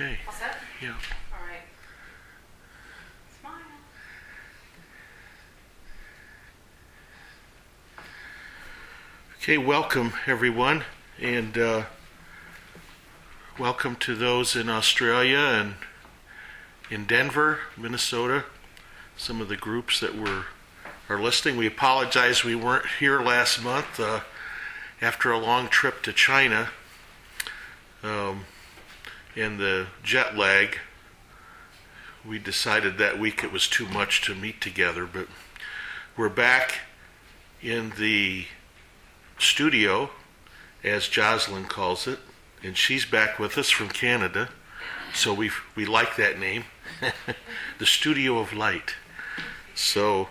Okay. All set? Yeah. All right. Smile. Okay, welcome everyone, and welcome to those in Australia and in Denver, Minnesota, some of the groups that are listening. We apologize we weren't here last month after a long trip to China and the jet lag. We decided that week it was too much to meet together, but we're back in the studio, as Jocelyn calls it, and she's back with us from Canada, so we like that name, the Studio of Light. So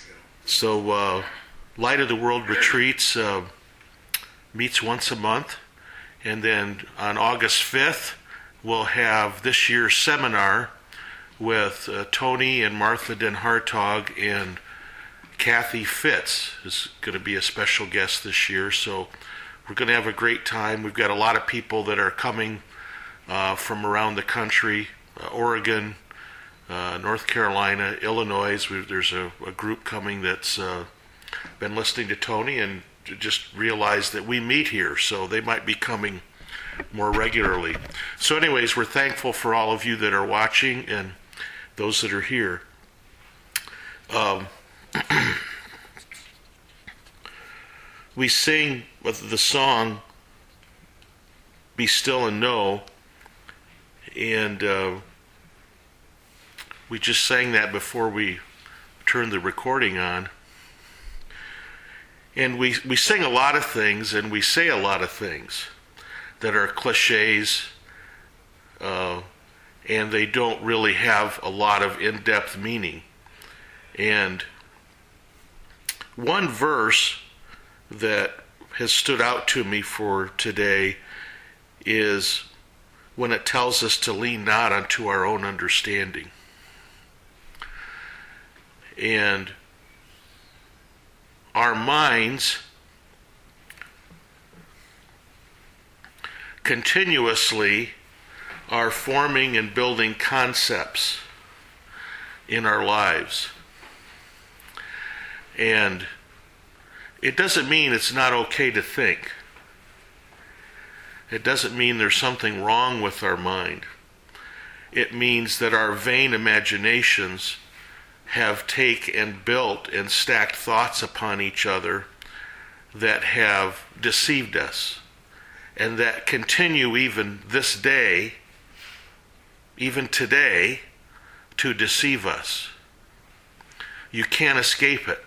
Light of the World Retreats meets once a month, and then on August 5th we'll have this year's seminar with Tony and Martha Den Hartog, and Kathy Fitz is going to be a special guest this year, so we're going to have a great time. We've got a lot of people that are coming from around the country, Oregon, North Carolina, Illinois. There's a group coming that's been listening to Tony and just realized that we meet here, so they might be coming more regularly. So anyways, we're thankful for all of you that are watching and those that are here. We sing with the song Be Still and Know, and we just sang that before we turned the recording on. And we sing a lot of things, and we say a lot of things that are cliches, and they don't really have a lot of in-depth meaning. And one verse that has stood out to me for today is when it tells us to lean not unto our own understanding. And our minds continuously are forming and building concepts in our lives. And it doesn't mean it's not okay to think. It doesn't mean there's something wrong with our mind. It means that our vain imaginations have taken and built and stacked thoughts upon each other that have deceived us, and that continue even this day, even today, to deceive us. You can't escape it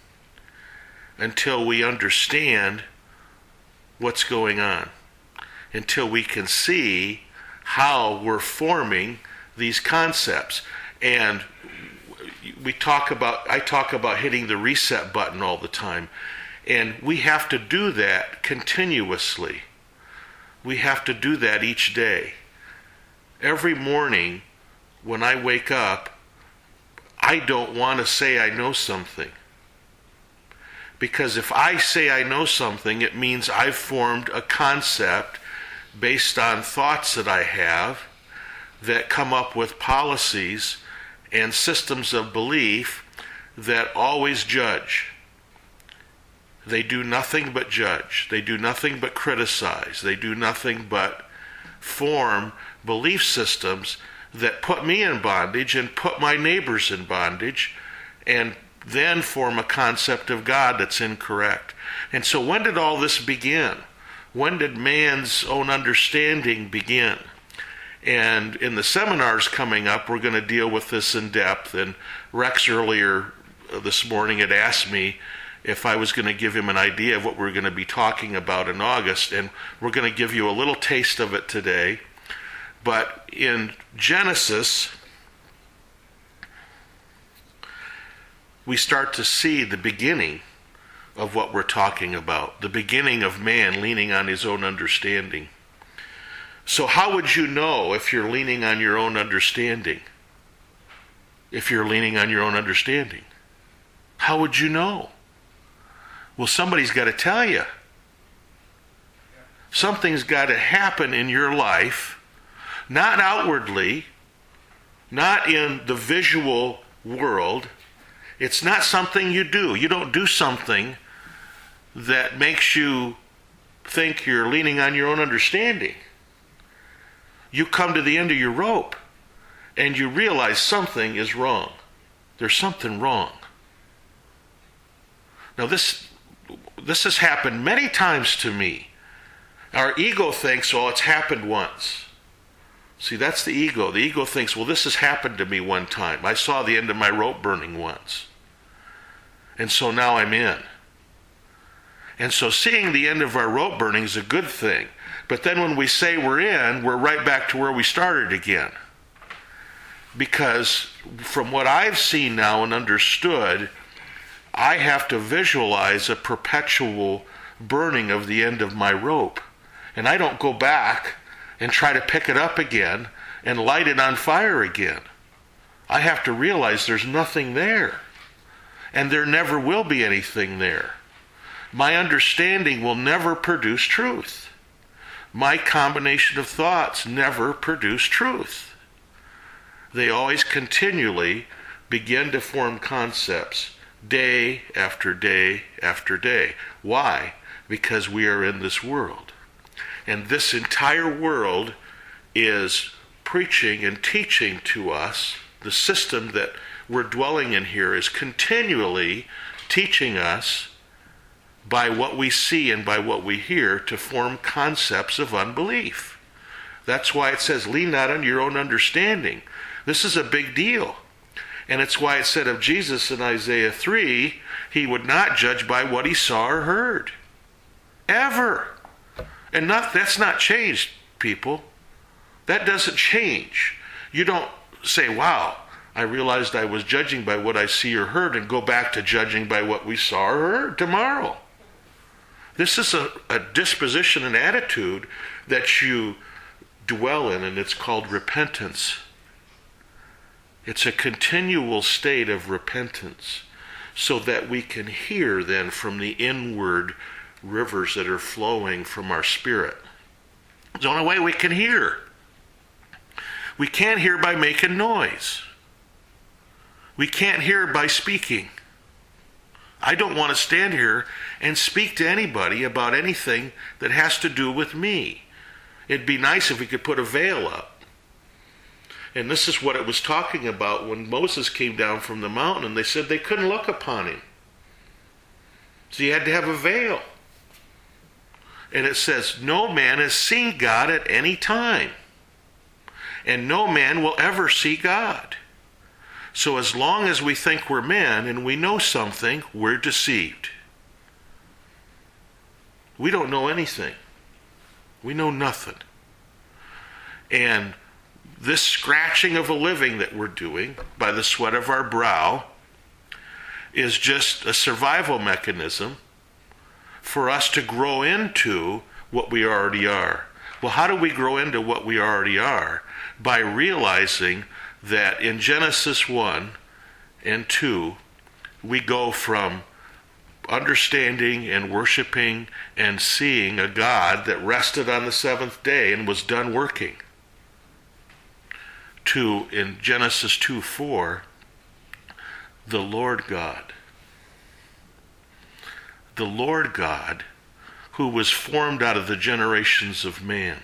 until we understand what's going on, until we can see how we're forming these concepts. And I talk about hitting the reset button all the time, and we have to do that continuously. We have to do that each day. Every morning when I wake up, I don't want to say I know something. Because if I say I know something, it means I've formed a concept based on thoughts that I have that come up with policies and systems of belief that always judge. They do nothing but judge. They do nothing but criticize. They do nothing but form belief systems that put me in bondage and put my neighbors in bondage, and then form a concept of God that's incorrect. And so when did all this begin? When did man's own understanding begin? And in the seminars coming up, we're going to deal with this in depth. And Rex earlier this morning had asked me if I was going to give him an idea of what we're going to be talking about in August. And we're going to give you a little taste of it today. But in Genesis, we start to see the beginning of what we're talking about, the beginning of man leaning on his own understanding. So how would you know if you're leaning on your own understanding? If you're leaning on your own understanding, how would you know? Well, somebody's got to tell you. Something's got to happen in your life not outwardly, not in the visual world. It's not something you do. You don't do something that makes you think you're leaning on your own understanding. You come to the end of your rope and you realize something is wrong. There's something wrong. Now this has happened many times to me. Our ego thinks, oh, it's happened once. See, that's the ego. The ego thinks, well, this has happened to me one time. I saw the end of my rope burning once. And so now I'm in. And so seeing the end of our rope burning is a good thing. But then when we say we're in, we're right back to where we started again. Because from what I've seen now and understood, I have to visualize a perpetual burning of the end of my rope. And I don't go back and try to pick it up again and light it on fire again. I have to realize there's nothing there. And there never will be anything there. My understanding will never produce truth. My combination of thoughts never produce truth. They always continually begin to form concepts day after day after day. Why? Because we are in this world. And this entire world is preaching and teaching to us. The system that we're dwelling in here is continually teaching us by what we see and by what we hear to form concepts of unbelief. That's why it says, lean not on your own understanding. This is a big deal. And it's why it said of Jesus in Isaiah 3, he would not judge by what he saw or heard. Ever. And that's not changed, people. That doesn't change. You don't say, wow, I realized I was judging by what I see or heard, and go back to judging by what we saw or heard tomorrow. This is a disposition and attitude that you dwell in, and it's called repentance. It's a continual state of repentance so that we can hear then from the inward rivers that are flowing from our spirit. It's the only way we can hear. We can't hear by making noise. We can't hear by speaking. I don't want to stand here and speak to anybody about anything that has to do with me. It'd be nice if we could put a veil up. And this is what it was talking about when Moses came down from the mountain, and they said they couldn't look upon him. So you had to have a veil. And it says, no man has seen God at any time. And no man will ever see God. So as long as we think we're men and we know something, we're deceived. We don't know anything. We know nothing. And this scratching of a living that we're doing by the sweat of our brow is just a survival mechanism for us to grow into what we already are. Well, how do we grow into what we already are? By realizing that in Genesis 1 and 2, we go from understanding and worshiping and seeing a God that rested on the seventh day and was done working, to, in Genesis 2:4, the Lord God. The Lord God, who was formed out of the generations of man.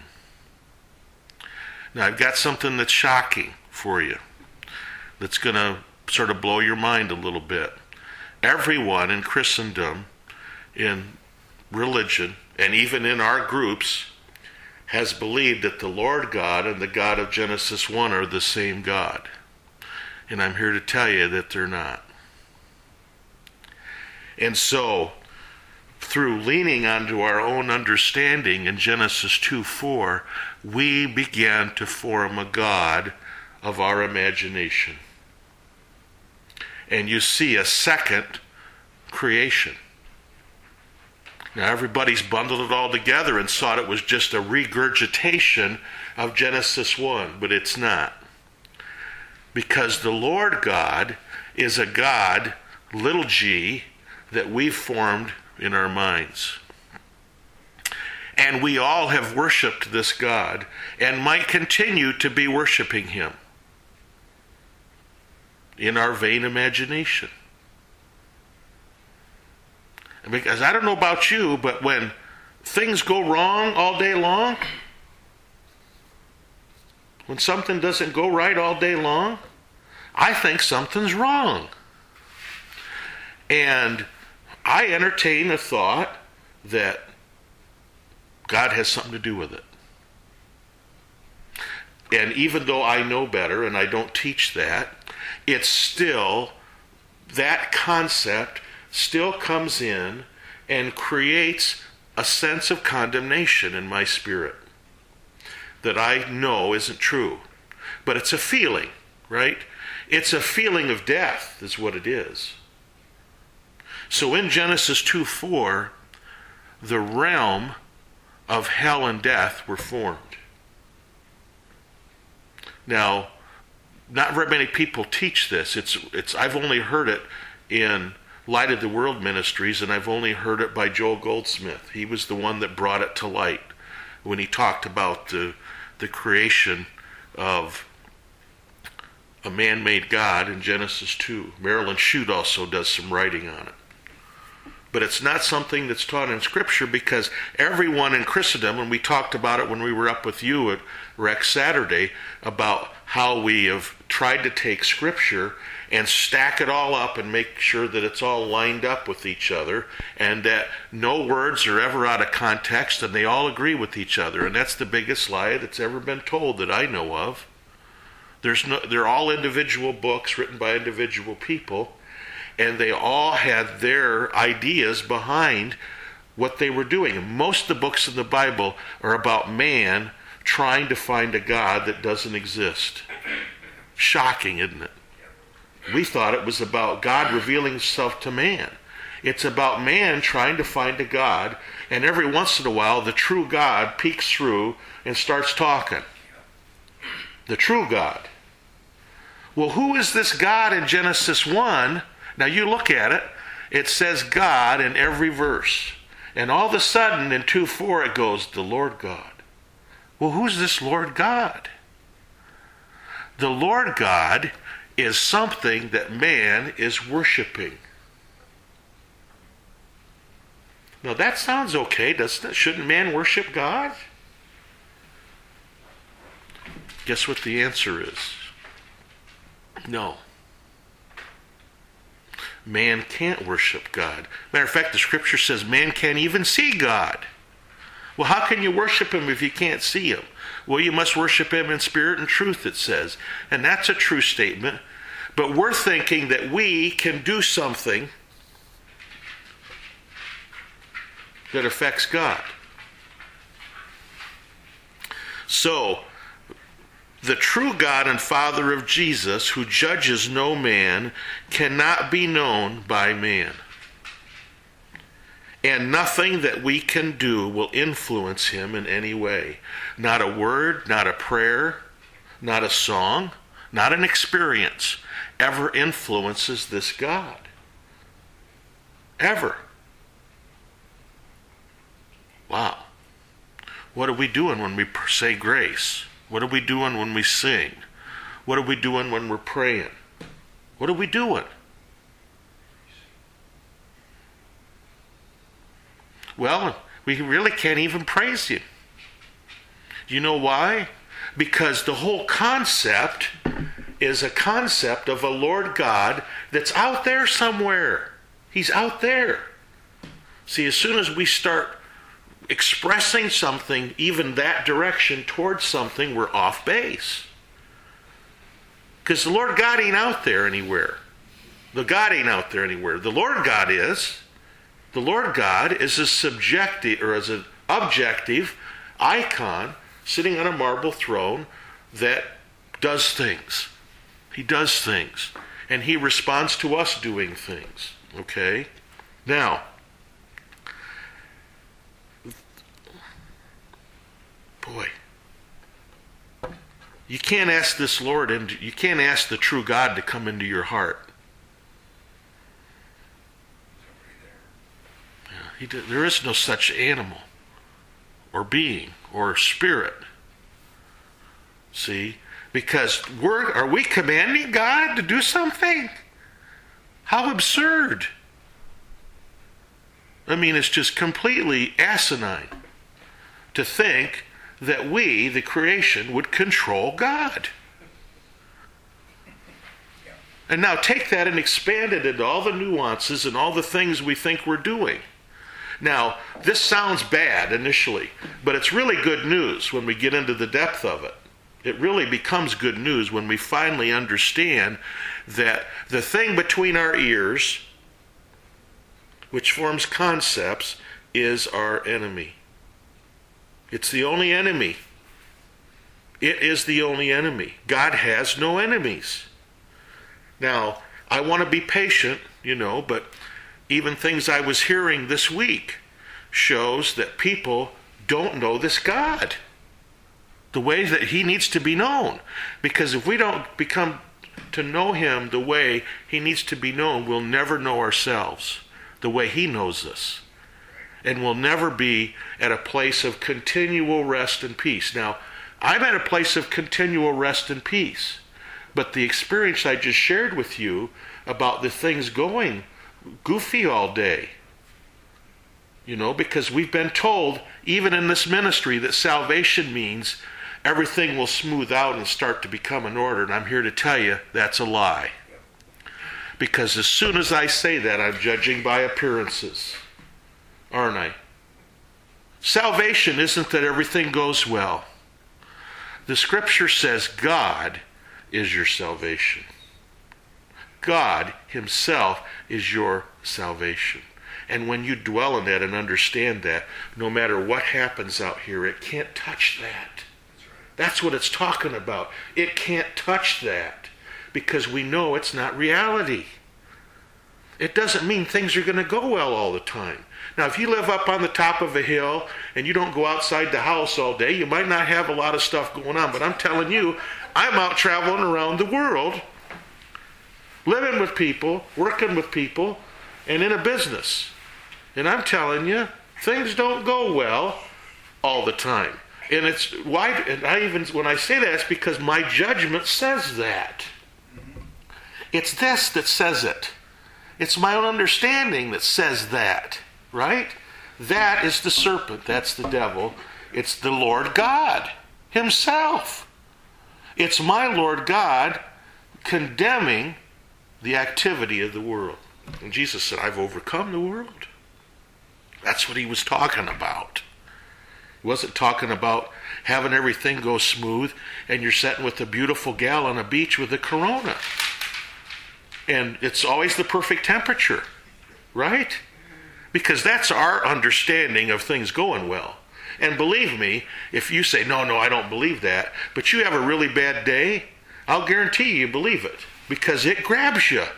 Now, I've got something that's shocking for you, that's going to sort of blow your mind a little bit. Everyone in Christendom, in religion, and even in our groups, has believed that the Lord God and the God of Genesis 1 are the same God. And I'm here to tell you that they're not. And so, through leaning onto our own understanding in Genesis 2:4, we began to form a God of our imagination. And you see a second creation. Now everybody's bundled it all together and thought it was just a regurgitation of Genesis 1, but it's not. Because the Lord God is a God, little g, that we've formed in our minds. And we all have worshiped this God and might continue to be worshiping him in our vain imagination. Because I don't know about you, but when things go wrong all day long, when something doesn't go right all day long, I think something's wrong. And I entertain a thought that God has something to do with it. And even though I know better and I don't teach that, it's still, that concept still comes in and creates a sense of condemnation in my spirit that I know isn't true. But it's a feeling, right? It's a feeling of death is what it is. So in Genesis 2:4, the realm of hell and death were formed. Now, not very many people teach this. I've only heard it in Light of the World Ministries, and I've only heard it by Joel Goldsmith. He was the one that brought it to light when he talked about the creation of a man-made God in Genesis 2. Marilyn Shute also does some writing on it. But it's not something that's taught in Scripture, because everyone in Christendom, and we talked about it when we were up with you at Rex Saturday, about how we have tried to take Scripture and stack it all up and make sure that it's all lined up with each other, and that no words are ever out of context, and they all agree with each other. And that's the biggest lie that's ever been told that I know of. They're all individual books written by individual people, and they all had their ideas behind what they were doing. And most of the books in the Bible are about man trying to find a God that doesn't exist. Shocking, isn't it? We thought it was about God revealing himself to man. It's about man trying to find a God, and every once in a while the true God peeks through and starts talking. The true God. Well, who is this God in Genesis 1? Now you look at it, it says God in every verse. And all of a sudden in 2:4 it goes, the Lord God. Well, who's this Lord God? The Lord God is something that man is worshiping. Now that sounds okay, doesn't it? Shouldn't man worship God? Guess what the answer is? No. Man can't worship God. Matter of fact, the Scripture says man can't even see God. Well, how can you worship him if you can't see him? Well, you must worship him in spirit and truth, it says. And that's a true statement. But we're thinking that we can do something that affects God. So, the true God and Father of Jesus, who judges no man, cannot be known by man. And nothing that we can do will influence him in any way. Not a word, not a prayer, not a song, not an experience ever influences this God. Ever. Wow. What are we doing when we say grace? What are we doing when we sing? What are we doing when we're praying? What are we doing? Well, we really can't even praise him. You know why? Because the whole concept is a concept of a Lord God that's out there somewhere. He's out there. See, as soon as we start expressing something, even that direction towards something, we're off base. Because the Lord God ain't out there anywhere. The God ain't out there anywhere. The Lord God is. The Lord God is a subjective, or as an objective icon sitting on a marble throne that does things. He does things. And he responds to us doing things. Okay? Now, boy, you can't ask this Lord, and you can't ask the true God to come into your heart. There is no such animal or being or spirit. See? Because are we commanding God to do something? How absurd. I mean, it's just completely asinine to think that we, the creation, would control God. And now take that and expand it into all the nuances and all the things we think we're doing. Now, this sounds bad initially, but it's really good news when we get into the depth of it. It really becomes good news when we finally understand that the thing between our ears, which forms concepts, is our enemy. It's the only enemy. It is the only enemy. God has no enemies. Now, I want to be patient, but even things I was hearing this week shows that people don't know this God the way that he needs to be known. Because if we don't become to know him the way he needs to be known, we'll never know ourselves the way he knows us. And we'll never be at a place of continual rest and peace. Now, I'm at a place of continual rest and peace. But the experience I just shared with you about the things going goofy all day, because we've been told, even in this ministry, that salvation means everything will smooth out and start to become in order. And I'm here to tell you that's a lie. Because as soon as I say that, I'm judging by appearances, aren't I? Salvation isn't that everything goes well. The scripture says God is your salvation. God himself is your salvation. And when you dwell in that and understand that, no matter what happens out here, it can't touch that. That's what it's talking about. It can't touch that because we know it's not reality. It doesn't mean things are going to go well all the time. Now, if you live up on the top of a hill and you don't go outside the house all day, you might not have a lot of stuff going on. But I'm telling you, I'm out traveling around the world, living with people, working with people, and in a business. And I'm telling you, things don't go well all the time. And it's why, and when I say that, it's because my judgment says that. It's this that says it. It's my own understanding that says that, right? That is the serpent. That's the devil. It's the Lord God himself. It's my Lord God condemning the activity of the world. And Jesus said, I've overcome the world. That's what he was talking about. He wasn't talking about having everything go smooth and you're sitting with a beautiful gal on a beach with a Corona. And it's always the perfect temperature, right? Because that's our understanding of things going well. And believe me, if you say, no, I don't believe that, but you have a really bad day, I'll guarantee you believe it. Because it grabs you.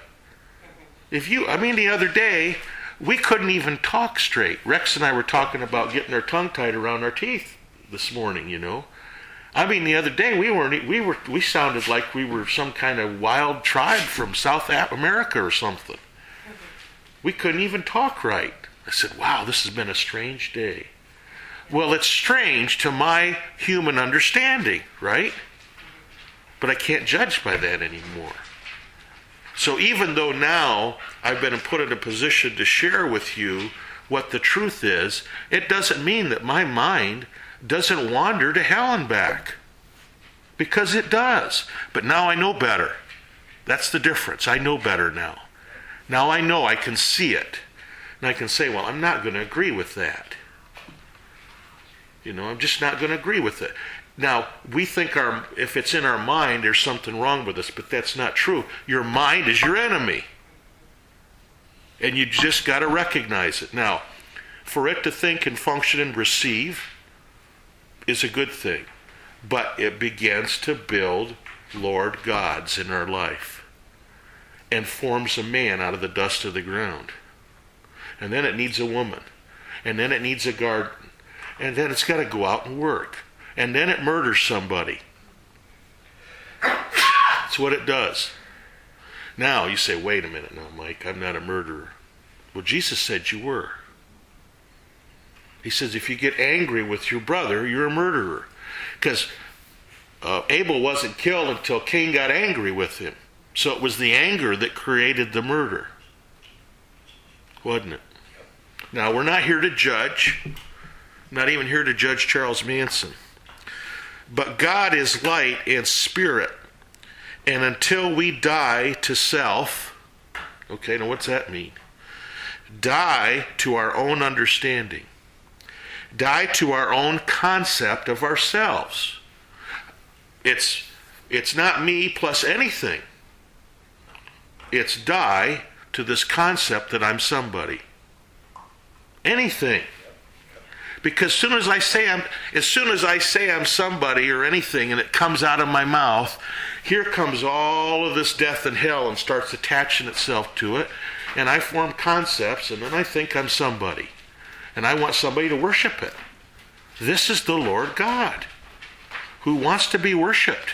The other day, we couldn't even talk straight. Rex and I were talking about getting our tongue tied around our teeth this morning, The other day we sounded like we were some kind of wild tribe from South America or something. We couldn't even talk right. I said, wow, this has been a strange day. Well, it's strange to my human understanding, right? But I can't judge by that anymore. So even though now I've been put in a position to share with you what the truth is, it doesn't mean that my mind doesn't wander to hell and back. Because it does. But now I know better. That's the difference. I know better now. Now I know, I can see it. And I can say, well, I'm not going to agree with that. I'm just not going to agree with it. Now, we think if it's in our mind, there's something wrong with us, but that's not true. Your mind is your enemy. And you just got to recognize it. Now, for it to think and function and receive is a good thing. But it begins to build Lord gods in our life and forms a man out of the dust of the ground. And then it needs a woman. And then it needs a garden. And then it's got to go out and work. And then it murders somebody. That's what it does. Now you say, wait a minute now, Mike, I'm not a murderer. Well, Jesus said you were. He says, if you get angry with your brother, you're a murderer. Because Abel wasn't killed until Cain got angry with him. So it was the anger that created the murder. Wasn't it? Now, we're not here to judge. Not even here to judge Charles Manson. But God is light and spirit. And until we die to self, okay, now what's that mean? Die to our own understanding. Die to our own concept of ourselves. It's not me plus anything. It's die to this concept that I'm somebody. Anything. Because as soon as I say I'm somebody or anything and it comes out of my mouth, here comes all of this death and hell and starts attaching itself to it, and I form concepts, and then I think I'm somebody. And I want somebody to worship it. This is the Lord God who wants to be worshipped.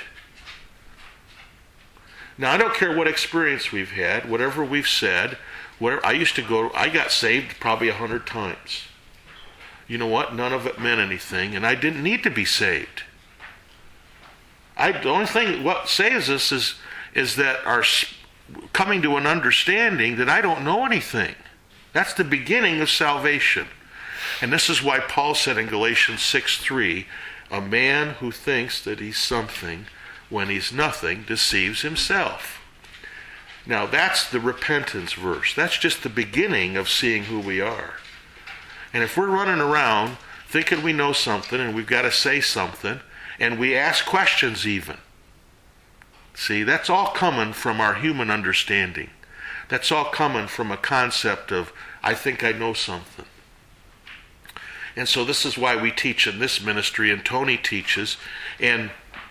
Now, I don't care what experience we've had, whatever we've said, I got saved probably 100 times. You know what? None of it meant anything, and I didn't need to be saved. The only thing what saves us is that our coming to an understanding that I don't know anything. That's the beginning of salvation. And this is why Paul said in Galatians 6:3, a man who thinks that he's something when he's nothing deceives himself. Now that's the repentance verse. That's just the beginning of seeing who we are. And if we're running around thinking we know something and we've got to say something, and we ask questions even, see, that's all coming from our human understanding. That's all coming from a concept of, I think I know something. And so this is why we teach in this ministry, and Tony teaches, and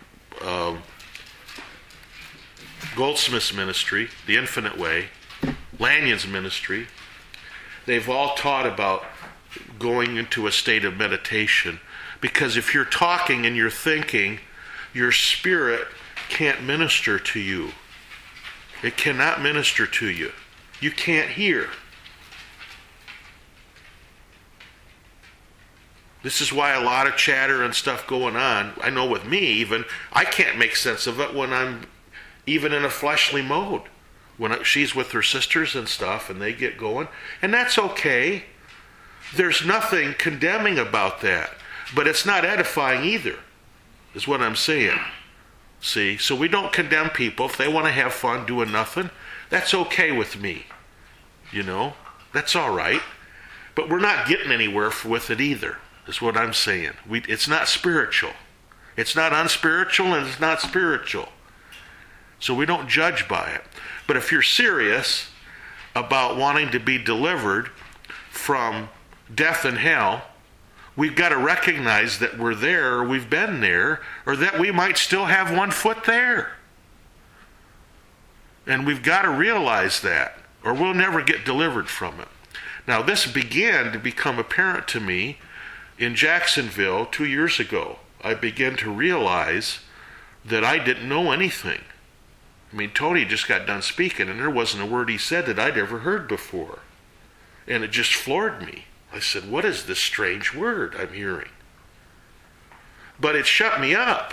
Goldsmith's ministry, The Infinite Way, Lanyon's ministry, they've all taught about going into a state of meditation. Because if you're talking and you're thinking, your spirit can't minister to you. It cannot minister to you. You can't hear. This is why a lot of chatter and stuff going on, I know with me even, I can't make sense of it when I'm even in a fleshly mode. When she's with her sisters and stuff and they get going. And that's okay. There's nothing condemning about that. But it's not edifying either, is what I'm saying. See? So we don't condemn people. If they want to have fun doing nothing, that's okay with me. You know? That's all right. But we're not getting anywhere with it either, is what I'm saying. It's not spiritual. It's not unspiritual, and it's not spiritual. So we don't judge by it. But if you're serious about wanting to be delivered from death and hell, we've got to recognize that we're there, or we've been there, or that we might still have one foot there. And we've got to realize that, or we'll never get delivered from it. Now, this began to become apparent to me in Jacksonville 2 years ago. I began to realize that I didn't know anything. I mean, Tony just got done speaking, and there wasn't a word he said that I'd ever heard before. And it just floored me. I said, what is this strange word I'm hearing? But it shut me up.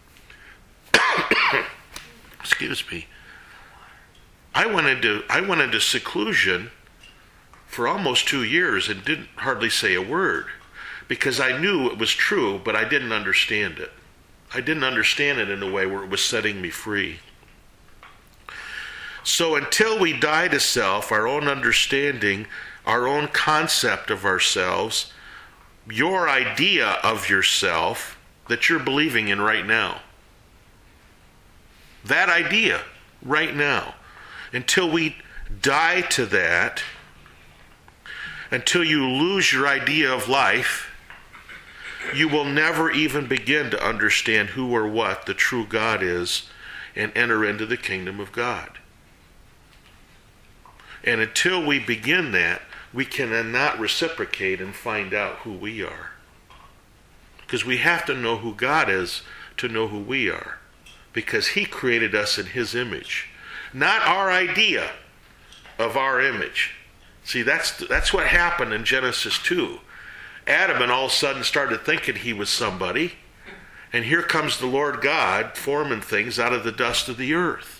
Excuse me. I went into seclusion for almost 2 years and didn't hardly say a word, because I knew it was true, but I didn't understand it. I didn't understand it in a way where it was setting me free. So until we die to self, our own understanding, our own concept of ourselves, your idea of yourself that you're believing in right now, that idea right now, until we die to that, until you lose your idea of life, you will never even begin to understand who or what the true God is and enter into the kingdom of God. And until we begin that, we cannot reciprocate and find out who we are. Because we have to know who God is to know who we are. Because He created us in His image. Not our idea of our image. See, that's what happened in Genesis 2. Adam and all of a sudden started thinking he was somebody. And here comes the Lord God forming things out of the dust of the earth.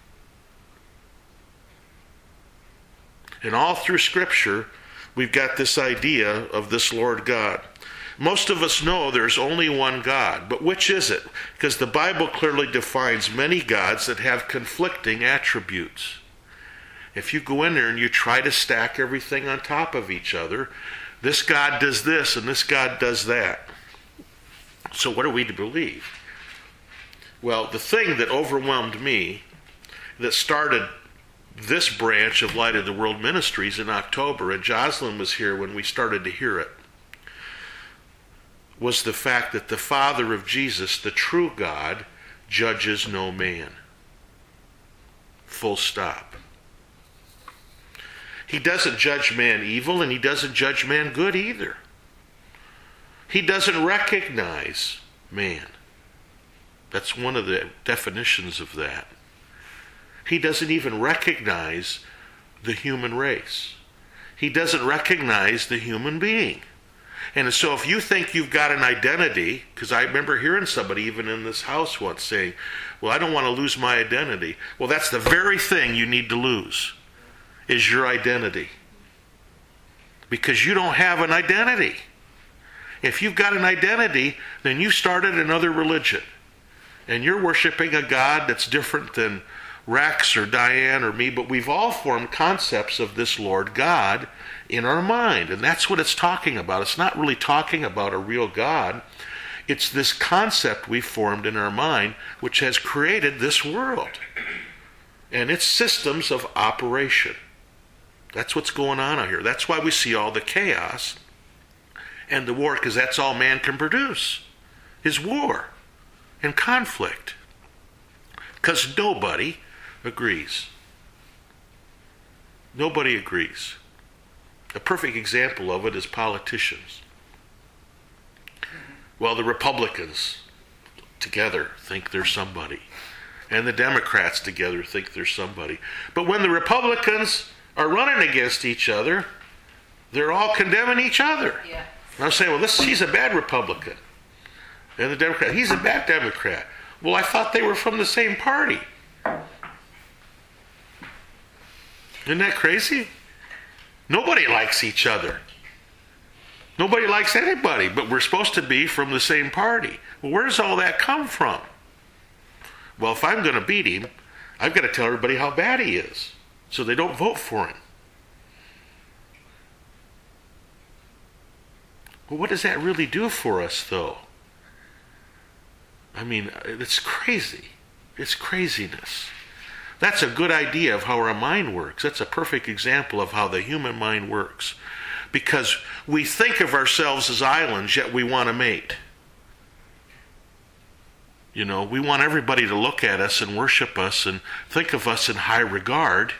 And all through Scripture, we've got this idea of this Lord God. Most of us know there's only one God, but which is it? Because the Bible clearly defines many gods that have conflicting attributes. If you go in there and you try to stack everything on top of each other, this God does this and this God does that. So what are we to believe? Well, the thing that overwhelmed me, that started this branch of Light of the World Ministries in October, and Jocelyn was here when we started to hear it, was the fact that the Father of Jesus, the true God, judges no man. Full stop. He doesn't judge man evil, and he doesn't judge man good either. He doesn't recognize man. That's one of the definitions of that. He doesn't even recognize the human race. He doesn't recognize the human being. And so if you think you've got an identity, because I remember hearing somebody even in this house once saying, well, I don't want to lose my identity. Well, that's the very thing you need to lose, is your identity. Because you don't have an identity. If you've got an identity, then you started another religion. And you're worshiping a God that's different than Rex or Diane or me, but we've all formed concepts of this Lord God in our mind. And that's what it's talking about. It's not really talking about a real God. It's this concept we formed in our mind, which has created this world and its systems of operation. That's what's going on out here. That's why we see all the chaos and the war, because that's all man can produce, is war and conflict. Because nobody agrees. Nobody agrees. A perfect example of it is politicians. Well, the Republicans together think they're somebody, and the Democrats together think they're somebody. But when the Republicans are running against each other, they're all condemning each other. Yeah. And I'm saying, well, he's a bad Republican. And the Democrat, he's a bad Democrat. Well, I thought they were from the same party. Isn't that crazy? Nobody likes each other. Nobody likes anybody, but we're supposed to be from the same party. Well, where does all that come from? Well, if I'm going to beat him, I've got to tell everybody how bad he is, so they don't vote for him. Well, what does that really do for us, though? I mean, it's crazy. It's craziness. That's a good idea of how our mind works. That's a perfect example of how the human mind works. Because we think of ourselves as islands, yet we want to mate. You know, we want everybody to look at us and worship us and think of us in high regard.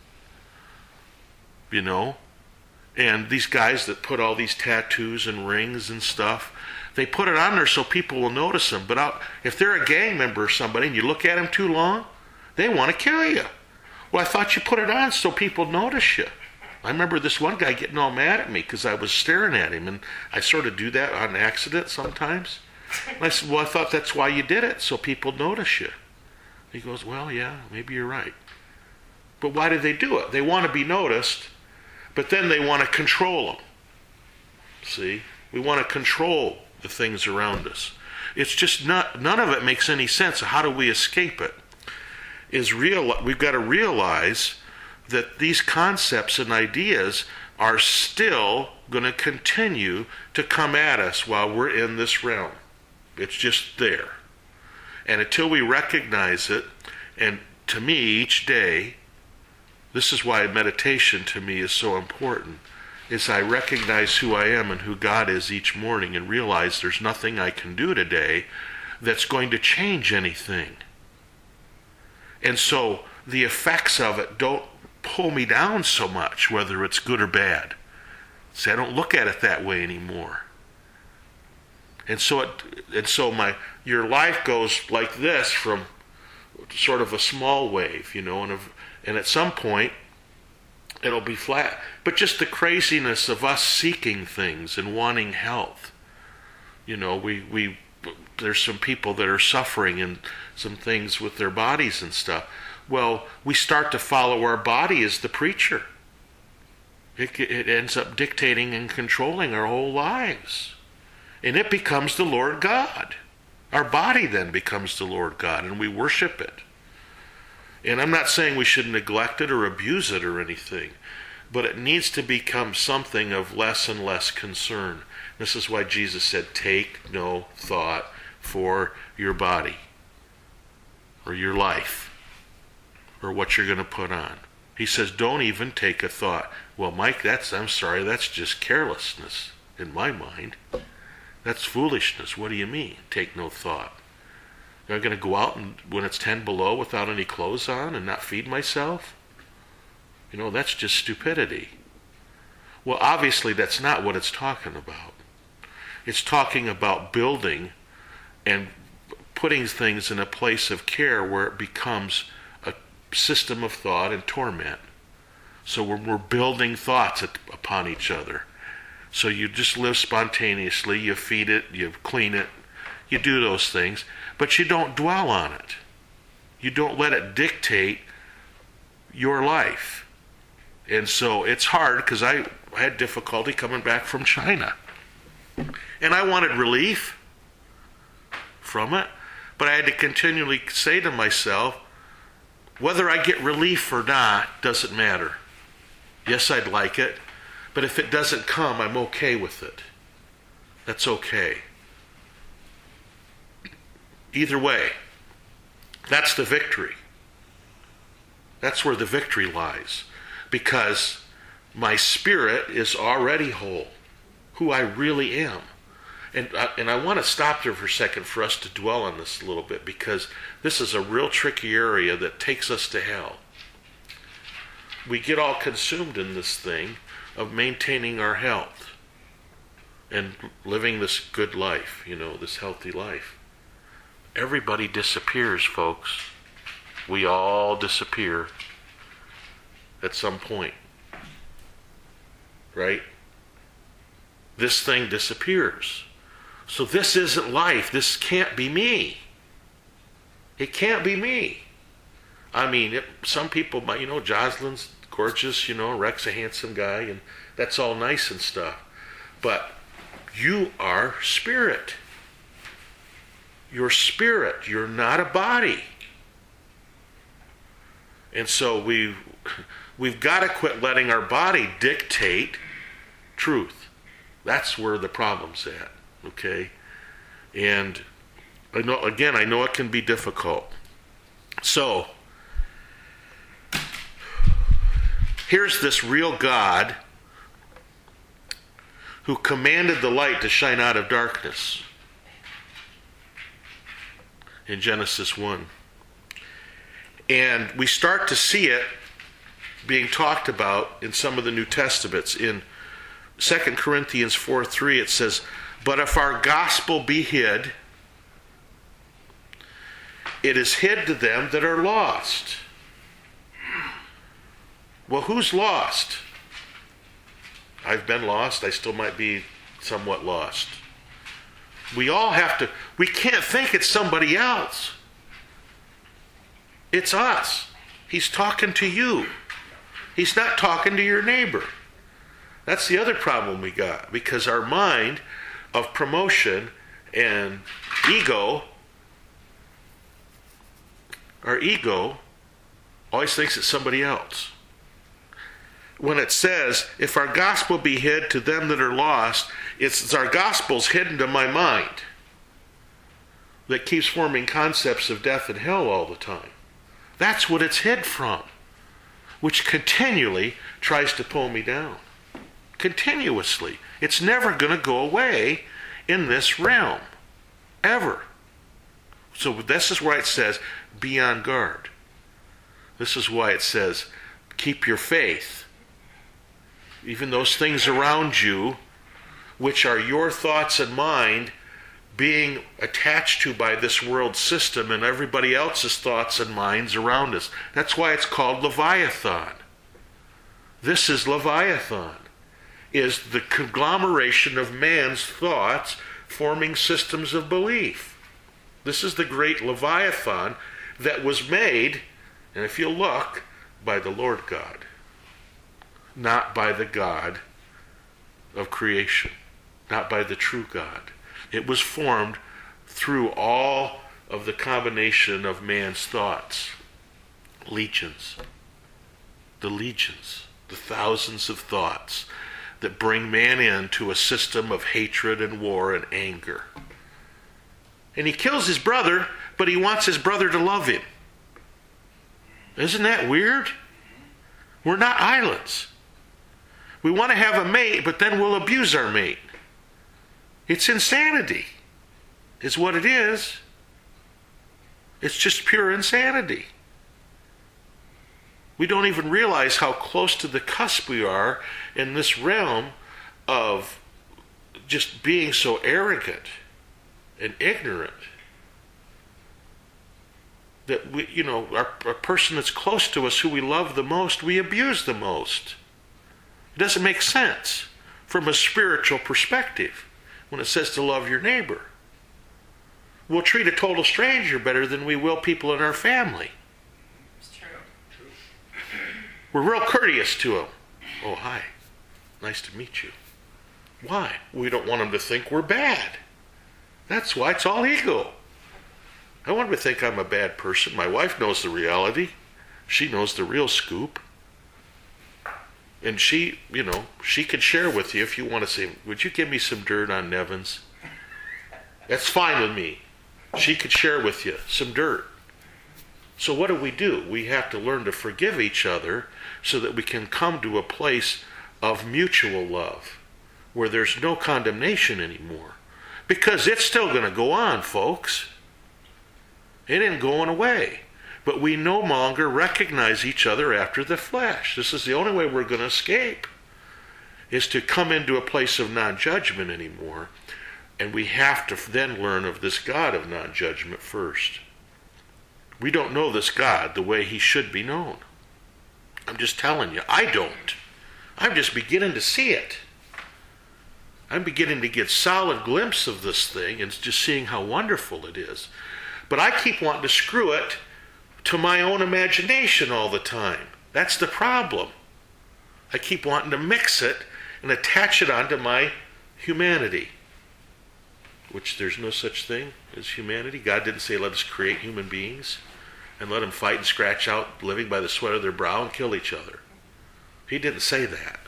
You know? And these guys that put all these tattoos and rings and stuff, they put it on there so people will notice them. But if they're a gang member or somebody and you look at them too long, they want to kill you. Well, I thought you put it on so people notice you. I remember this one guy getting all mad at me because I was staring at him, and I sort of do that on accident sometimes. And I said, well, I thought that's why you did it, so people notice you. He goes, well, yeah, maybe you're right. But why do they do it? They want to be noticed, but then they want to control them. See? We want to control the things around us. It's just none of it makes any sense. How do we escape it? We've got to realize that these concepts and ideas are still going to continue to come at us while we're in this realm. It's just there. And until we recognize it, and to me each day, this is why meditation to me is so important, is I recognize who I am and who God is each morning and realize there's nothing I can do today that's going to change anything. And so the effects of it don't pull me down so much, whether it's good or bad. See, I don't look at it that way anymore. And so your life goes like this, from sort of a small wave, you know, and at some point It'll be flat. But just the craziness of us seeking things and wanting health. You know, we there's some people that are suffering and some things with their bodies and stuff. Well, we start to follow our body as the preacher. It ends up dictating and controlling our whole lives. And it becomes the Lord God. Our body then becomes the Lord God, and we worship it. And I'm not saying we should neglect it or abuse it or anything, but it needs to become something of less and less concern. This is why Jesus said, take no thought for your body or your life or what you're going to put on. He says, don't even take a thought. Well, Mike, that's just carelessness in my mind. That's foolishness. What do you mean, take no thought? I'm going to go out and when it's 10 below without any clothes on and not feed myself? You know, that's just stupidity. Well, obviously that's not what it's talking about. It's talking about building and putting things in a place of care where it becomes a system of thought and torment. So when we're building thoughts upon each other. So you just live spontaneously, you feed it, you clean it, you do those things, but you don't dwell on it. You don't let it dictate your life. And so it's hard because I had difficulty coming back from China. And I wanted relief from it, but I had to continually say to myself, whether I get relief or not doesn't matter. Yes, I'd like it, but if it doesn't come, I'm okay with it. That's okay. Either way, that's the victory. That's where the victory lies. Because my spirit is already whole, who I really am. And I want to stop there for a second for us to dwell on this a little bit, because this is a real tricky area that takes us to hell. We get all consumed in this thing of maintaining our health and living this good life, you know, this healthy life. Everybody disappears, folks. We all disappear at some point. Right? This thing disappears. So this isn't life. This can't be me. It can't be me. I mean, some people might, you know, Jocelyn's gorgeous, you know, Rex a handsome guy, and that's all nice and stuff. But you are spirit. You're spirit. You're not a body. And so we've got to quit letting our body dictate truth. That's where the problem's at, okay? And I know it can be difficult. So, here's this real God who commanded the light to shine out of darkness in Genesis 1. And we start to see it being talked about in some of the New Testaments. In 2 Corinthians 4:3 it says, "But if our gospel be hid, it is hid to them that are lost." Well, who's lost? I've been lost. I still might be somewhat lost. We all have to, we can't think it's somebody else. It's us. He's talking to you. He's not talking to your neighbor. That's the other problem we got, because our mind of promotion and ego, our ego always thinks it's somebody else. When it says, if our gospel be hid to them that are lost, it's our gospel's hidden to my mind that keeps forming concepts of death and hell all the time. That's what it's hid from, which continually tries to pull me down. Continuously. It's never going to go away in this realm. Ever. So this is why it says, be on guard. This is why it says, keep your faith. Even those things around you, which are your thoughts and mind, being attached to by this world system and everybody else's thoughts and minds around us. That's why it's called Leviathan. This is Leviathan, is the conglomeration of man's thoughts forming systems of belief. This is the great Leviathan that was made, and if you look, by the Lord God, not by the God of creation, not by the true God. It was formed through all of the combination of man's thoughts. Legions, the thousands of thoughts that bring man into a system of hatred and war and anger. And he kills his brother, but he wants his brother to love him. Isn't that weird? We're not islands. We want to have a mate, but then we'll abuse our mate. It's insanity, is what it is. It's just pure insanity. We don't even realize how close to the cusp we are in this realm of just being so arrogant and ignorant that we, a person that's close to us who we love the most, we abuse the most. It doesn't make sense from a spiritual perspective when it says to love your neighbor. We'll treat a total stranger better than we will people in our family. It's true. We're real courteous to them. Oh, hi. Nice to meet you. Why? We don't want them to think we're bad. That's why. It's all ego. I want them to think I'm a bad person. My wife knows the reality. She knows the real scoop. And she can share with you if you want to say, would you give me some dirt on Nevins? That's fine with me. She could share with you some dirt. So what do? We have to learn to forgive each other so that we can come to a place of mutual love where there's no condemnation anymore. Because it's still going to go on, folks. It ain't going away. But we no longer recognize each other after the flesh. This is the only way we're going to escape, is to come into a place of non-judgment anymore. And we have to then learn of this God of non-judgment first. We don't know this God the way he should be known. I'm just telling you, I don't. I'm just beginning to see it. I'm beginning to get solid glimpse of this thing and just seeing how wonderful it is. But I keep wanting to screw it to my own imagination all the time. That's the problem. I keep wanting to mix it and attach it onto my humanity, which there's no such thing as humanity. God didn't say let us create human beings and let them fight and scratch out, living by the sweat of their brow, and kill each other. He didn't say that.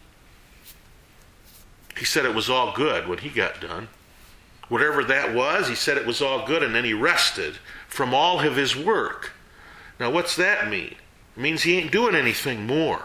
He said it was all good when he got done. Whatever that was, he said it was all good, and then he rested from all of his work. Now what's that mean? It means he ain't doing anything more.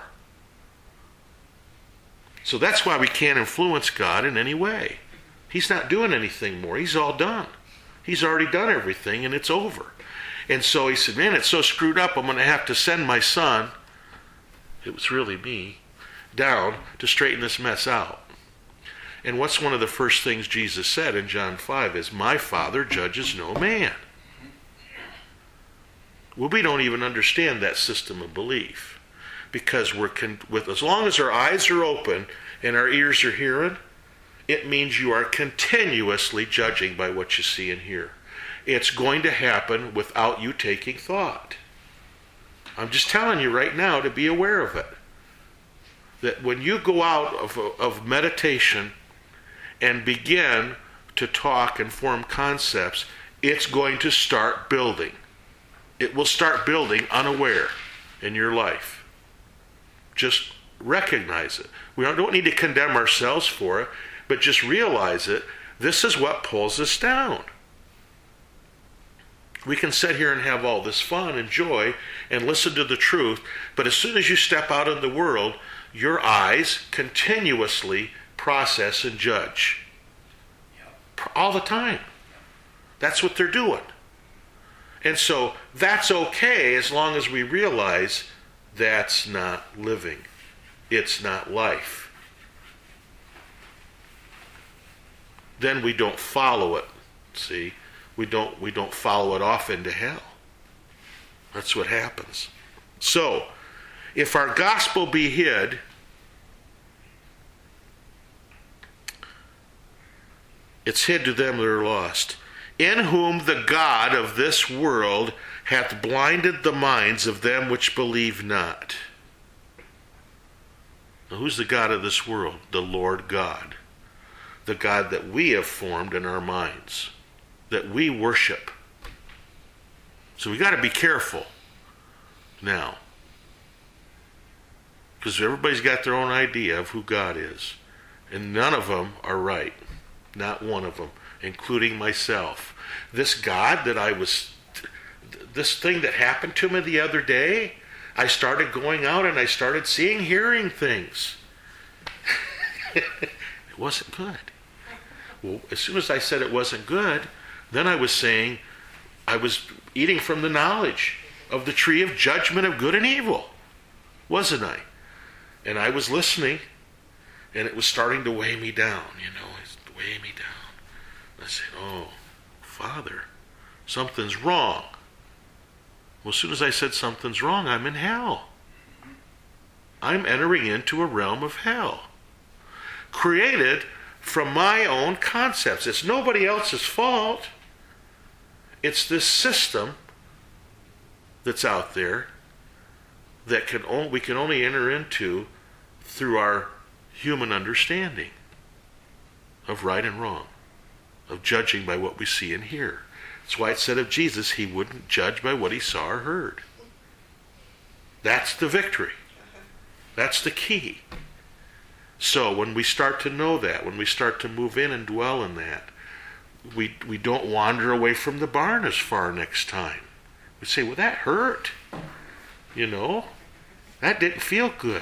So that's why we can't influence God in any way. He's not doing anything more. He's all done. He's already done everything, and it's over. And so he said, man, it's so screwed up, I'm going to have to send my son, it was really me, down to straighten this mess out. And what's one of the first things Jesus said in John 5 is, my Father judges no man. Well, we don't even understand that system of belief, because as long as our eyes are open and our ears are hearing, it means you are continuously judging by what you see and hear. It's going to happen without you taking thought. I'm just telling you right now to be aware of it. That when you go out of meditation and begin to talk and form concepts, it's going to start building. It will start building unaware in your life. Just recognize it. We don't need to condemn ourselves for it, but just realize it. This is what pulls us down. We can sit here and have all this fun and joy and listen to the truth, but as soon as you step out in the world, your eyes continuously process and judge. All the time. That's what they're doing. And so that's okay as long as we realize that's not living. It's not life. Then we don't follow it. See? We don't follow it off into hell. That's what happens. So, If our gospel be hid, it's hid to them that are lost, in whom the God of this world hath blinded the minds of them which believe not. Now, who's the God of this world? The Lord God. The God that we have formed in our minds, that we worship. So we got to be careful now, because everybody's got their own idea of who God is, and none of them are right. Not one of them, including myself. This God this thing that happened to me the other day, I started going out and I started seeing, hearing things. It wasn't good. Well, as soon as I said it wasn't good, then I was saying I was eating from the knowledge of the tree of judgment of good and evil, wasn't I? And I was listening, and it was starting to weigh me down, weigh me down. I said, oh, Father, something's wrong. Well, as soon as I said something's wrong, I'm in hell. I'm entering into a realm of hell, created from my own concepts. It's nobody else's fault. It's this system that's out there that we can only enter into through our human understanding of right and wrong, of judging by what we see and hear. That's why it said of Jesus, he wouldn't judge by what he saw or heard. That's the victory. That's the key. So when we start to know that, when we start to move in and dwell in that, we don't wander away from the barn as far next time. We say, well, that hurt. That didn't feel good.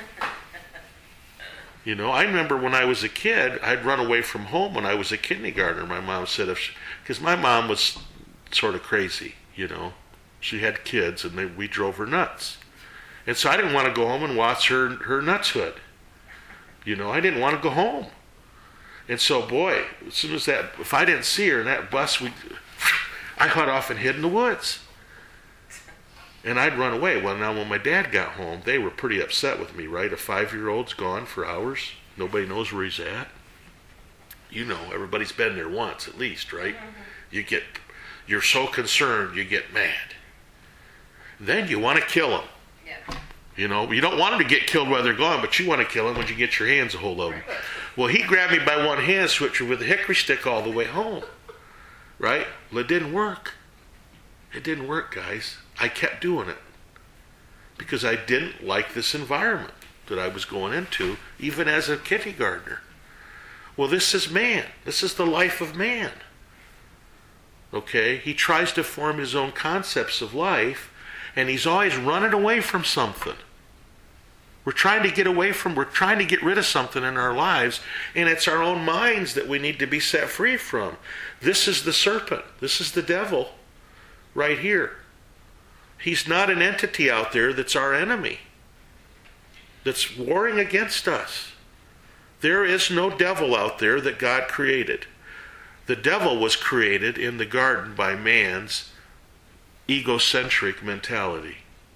I remember when I was a kid, I'd run away from home when I was a kindergartner. My mom said, because my mom was sort of crazy, She had kids, and we drove her nuts. And so I didn't want to go home and watch her nutshood. I didn't want to go home. And so, boy, as soon as if I didn't see her in that bus, I got off and hid in the woods. And I'd run away. Well, now when my dad got home, they were pretty upset with me, right? A 5-year-old's gone for hours. Nobody knows where he's at. Everybody's been there once at least, right? You're so concerned, you get mad. Then you want to kill them. Yeah. You don't want them to get killed while they're gone, but you want to kill them when you get your hands a hold of them. Well, he grabbed me by one hand, switched me with a hickory stick all the way home, right? Well, it didn't work. It didn't work, guys. I kept doing it because I didn't like this environment that I was going into, even as a kindergartner. Well, this is man. This is the life of man. Okay? He tries to form his own concepts of life, and he's always running away from something. We're trying to get rid of something in our lives, and it's our own minds that we need to be set free from. This is the serpent. This is the devil right here. He's not an entity out there that's our enemy, that's warring against us. There is no devil out there that God created. The devil was created in the garden by man's egocentric mentality.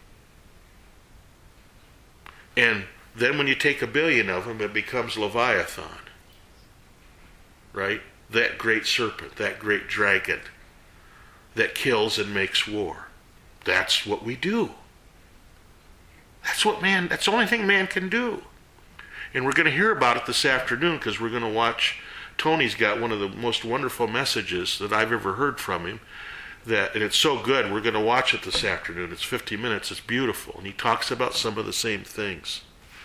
And then when you take 1 billion of them, it becomes Leviathan. Right? That great serpent, that great dragon that kills and makes war. That's what we do. That's the only thing man can do. And we're going to hear about it this afternoon because we're going to watch, Tony's got one of the most wonderful messages that I've ever heard from him. And it's so good, we're going to watch it this afternoon. It's 50 minutes, it's beautiful. And he talks about some of the same things.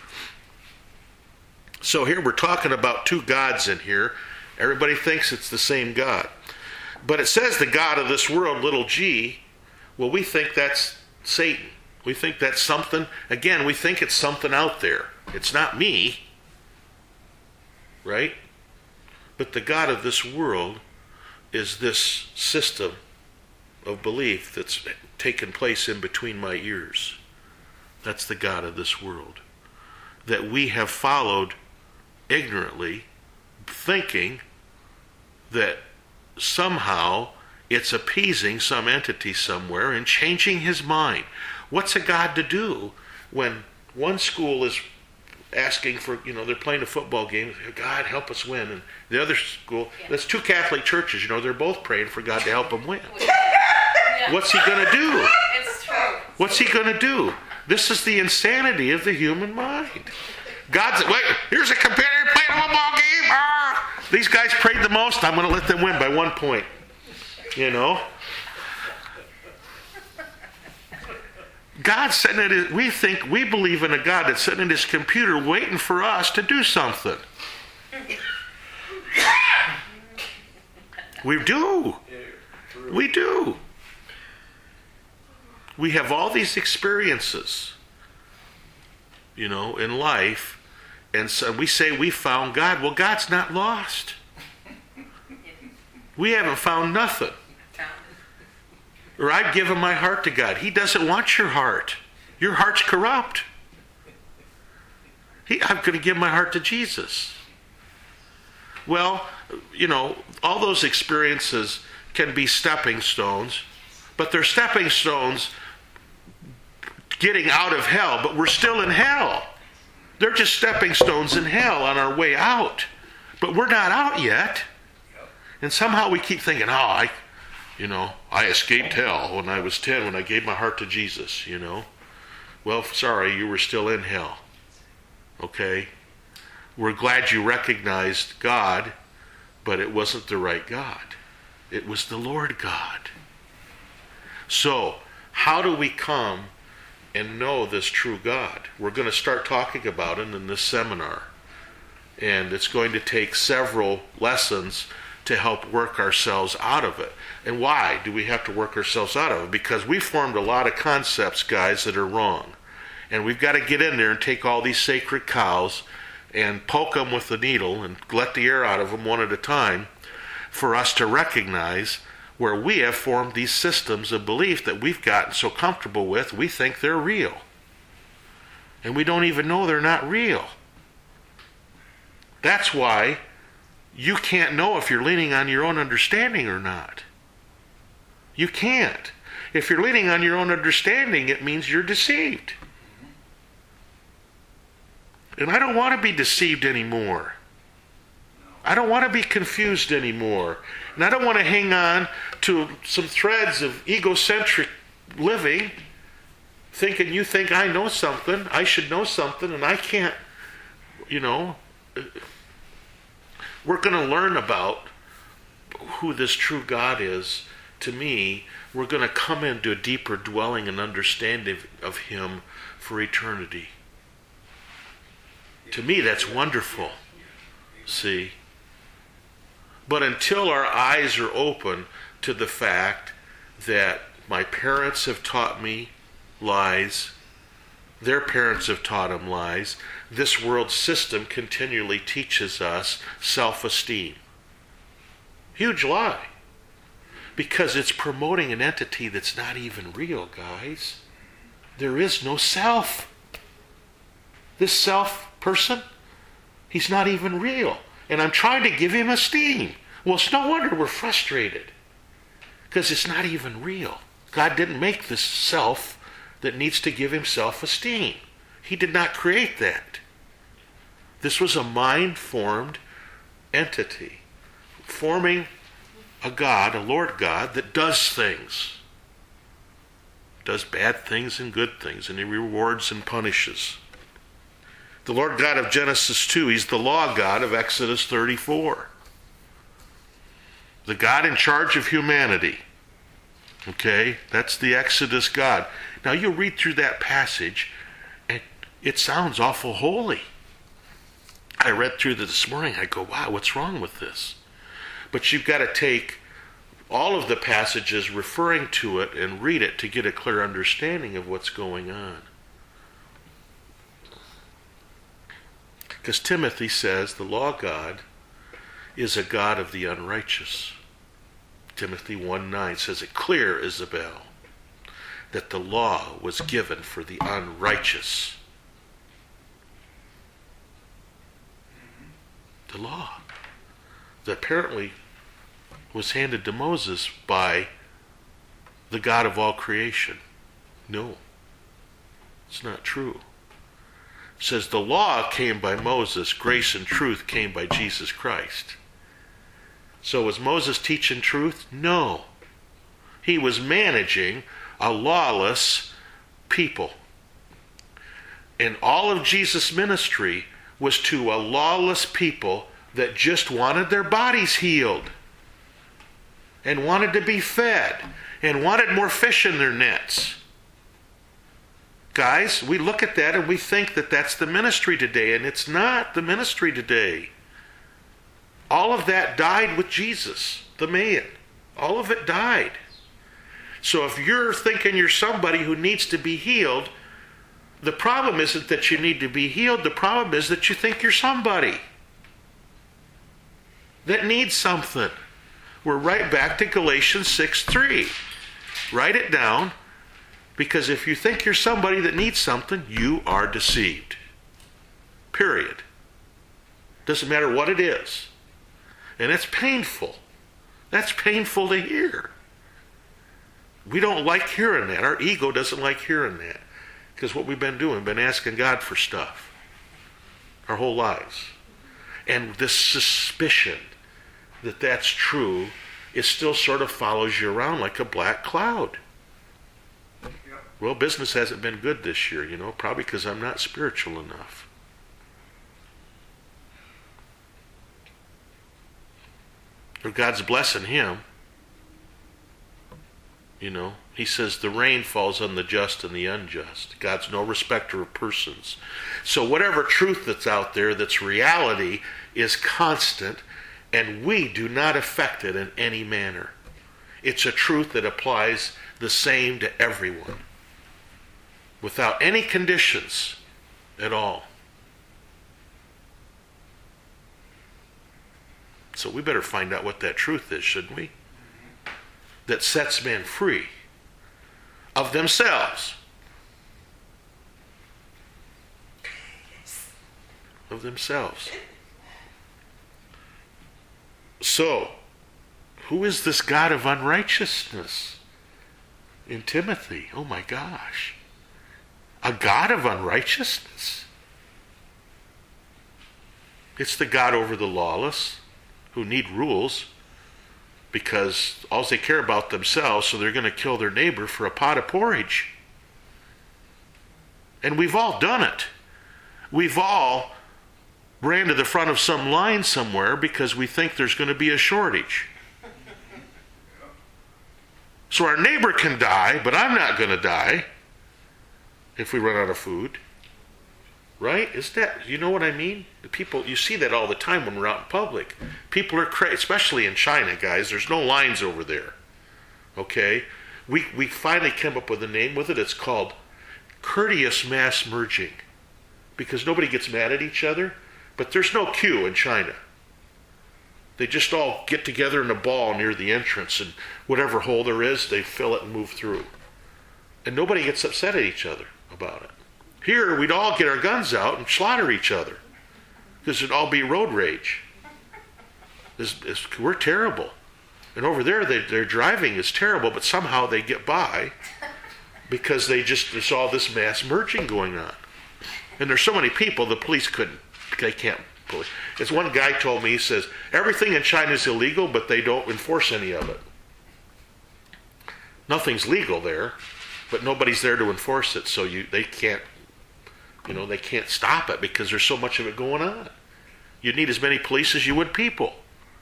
So here we're talking about two gods in here. Everybody thinks it's the same God. But it says the God of this world, little g. Well, we think that's Satan. We think that's something, again, we think it's something out there. It's not me. Right? But the God of this world is this system of belief that's taken place in between my ears. That's the God of this world. That we have followed ignorantly, thinking that somehow it's appeasing some entity somewhere and changing his mind. What's a God to do when one school is asking for, they're playing a football game, God help us win, and the other school, that's two Catholic churches, they're both praying for God to help them win. Yeah. What's he going to do? It's true. What's he going to do? This is the insanity of the human mind. God's, wait, here's a competitor playing a football game. Ah! These guys prayed the most. I'm going to let them win by 1 point. God's sitting at his, we believe in a God that's sitting at his computer waiting for us to do something. We do. We do. We have all these experiences, in life, and so we say we found God. Well, God's not lost. We haven't found nothing. Or I've given my heart to God. He doesn't want your heart. Your heart's corrupt. I'm going to give my heart to Jesus. Well, all those experiences can be stepping stones, but they're stepping stones getting out of hell, but we're still in hell. They're just stepping stones in hell on our way out. But we're not out yet. And somehow we keep thinking, I escaped hell when I was 10 when I gave my heart to Jesus, Well, sorry, you were still in hell. Okay? We're glad you recognized God, but it wasn't the right God. It was the Lord God. So, how do we come and know this true God? We're going to start talking about it in this seminar. And it's going to take several lessons to help work ourselves out of it. And why do we have to work ourselves out of it? Because we formed a lot of concepts, guys, that are wrong. And we've got to get in there and take all these sacred cows and poke them with the needle and let the air out of them one at a time for us to recognize where we have formed these systems of belief that we've gotten so comfortable with, we think they're real. And we don't even know they're not real. That's why you can't know if you're leaning on your own understanding or not. You can't. If you're leaning on your own understanding, it means you're deceived. And I don't want to be deceived anymore. I don't want to be confused anymore. And I don't want to hang on to some threads of egocentric living, thinking you think I know something, I should know something, and I can't, We're going to learn about who this true God is. To me, we're going to come into a deeper dwelling and understanding of him for eternity. To me, that's wonderful. See? But until our eyes are open to the fact that my parents have taught me lies, their parents have taught them lies, this world system continually teaches us self-esteem. Huge lie. Because it's promoting an entity that's not even real, guys. There is no self. This self person, he's not even real. And I'm trying to give him esteem. Well, it's no wonder we're frustrated. Because it's not even real. God didn't make this self that needs to give himself esteem. He did not create that. This was a mind-formed entity, forming a God, a Lord God, that does things. Does bad things and good things, and he rewards and punishes. The Lord God of Genesis 2, he's the law God of Exodus 34. The God in charge of humanity. Okay, that's the Exodus God. Now you read through that passage, and it sounds awful holy. I read through this morning, I go, wow, what's wrong with this? But you've got to take all of the passages referring to it and read it to get a clear understanding of what's going on. Because Timothy says the law God is a God of the unrighteous. Timothy 1:9 says it clear as a bell that the law was given for the unrighteous. The law that apparently was handed to Moses by the God of all creation. No. It's not true. It says the law came by Moses, grace and truth came by Jesus Christ. So was Moses teaching truth? No. He was managing a lawless people. And all of Jesus' ministry was to a lawless people that just wanted their bodies healed and wanted to be fed and wanted more fish in their nets. Guys, we look at that and we think that that's the ministry today, and it's not the ministry today. All of that died with Jesus, the man. All of it died. So if you're thinking you're somebody who needs to be healed, the problem isn't that you need to be healed. The problem is that you think you're somebody that needs something. We're right back to Galatians 6:3. Write it down, because if you think you're somebody that needs something, you are deceived. Period. Doesn't matter what it is. And it's painful. That's painful to hear. We don't like hearing that. Our ego doesn't like hearing that. Because what we've been doing, we've been asking God for stuff our whole lives. And this suspicion that that's true, it still sort of follows you around like a black cloud. Yep. Well, business hasn't been good this year, probably because I'm not spiritual enough. Or God's blessing him. He says the rain falls on the just and the unjust. God's no respecter of persons. So whatever truth that's out there that's reality is constant, and we do not affect it in any manner. It's a truth that applies the same to everyone, without any conditions at all. So we better find out what that truth is, shouldn't we? That sets men free of themselves. Of themselves. So, who is this God of unrighteousness? In Timothy, oh my gosh. A God of unrighteousness? It's the God over the lawless, who need rules because all they care about themselves, so they're going to kill their neighbor for a pot of porridge. And we've all done it. We've all ran to the front of some line somewhere because we think there's going to be a shortage. So our neighbor can die, but I'm not going to die if we run out of food. Right? Is that, you know what I mean? The people, you see that all the time when we're out in public. People are crazy, especially in China, guys. There's no lines over there. Okay? We finally came up with a name with it. It's called courteous mass merging. Because nobody gets mad at each other. But there's no queue in China. They just all get together in a ball near the entrance, and whatever hole there is, they fill it and move through. And nobody gets upset at each other about it. Here, we'd all get our guns out and slaughter each other because it'd all be road rage. We're terrible. And over there, their driving is terrible, but somehow they get by because there's all this mass merging going on. And there's so many people, the police they can't police. As one guy told me, he says, everything in China is illegal, but they don't enforce any of it. Nothing's legal there, but nobody's there to enforce it, so they can't stop it because there's so much of it going on. You'd need as many police as you would people.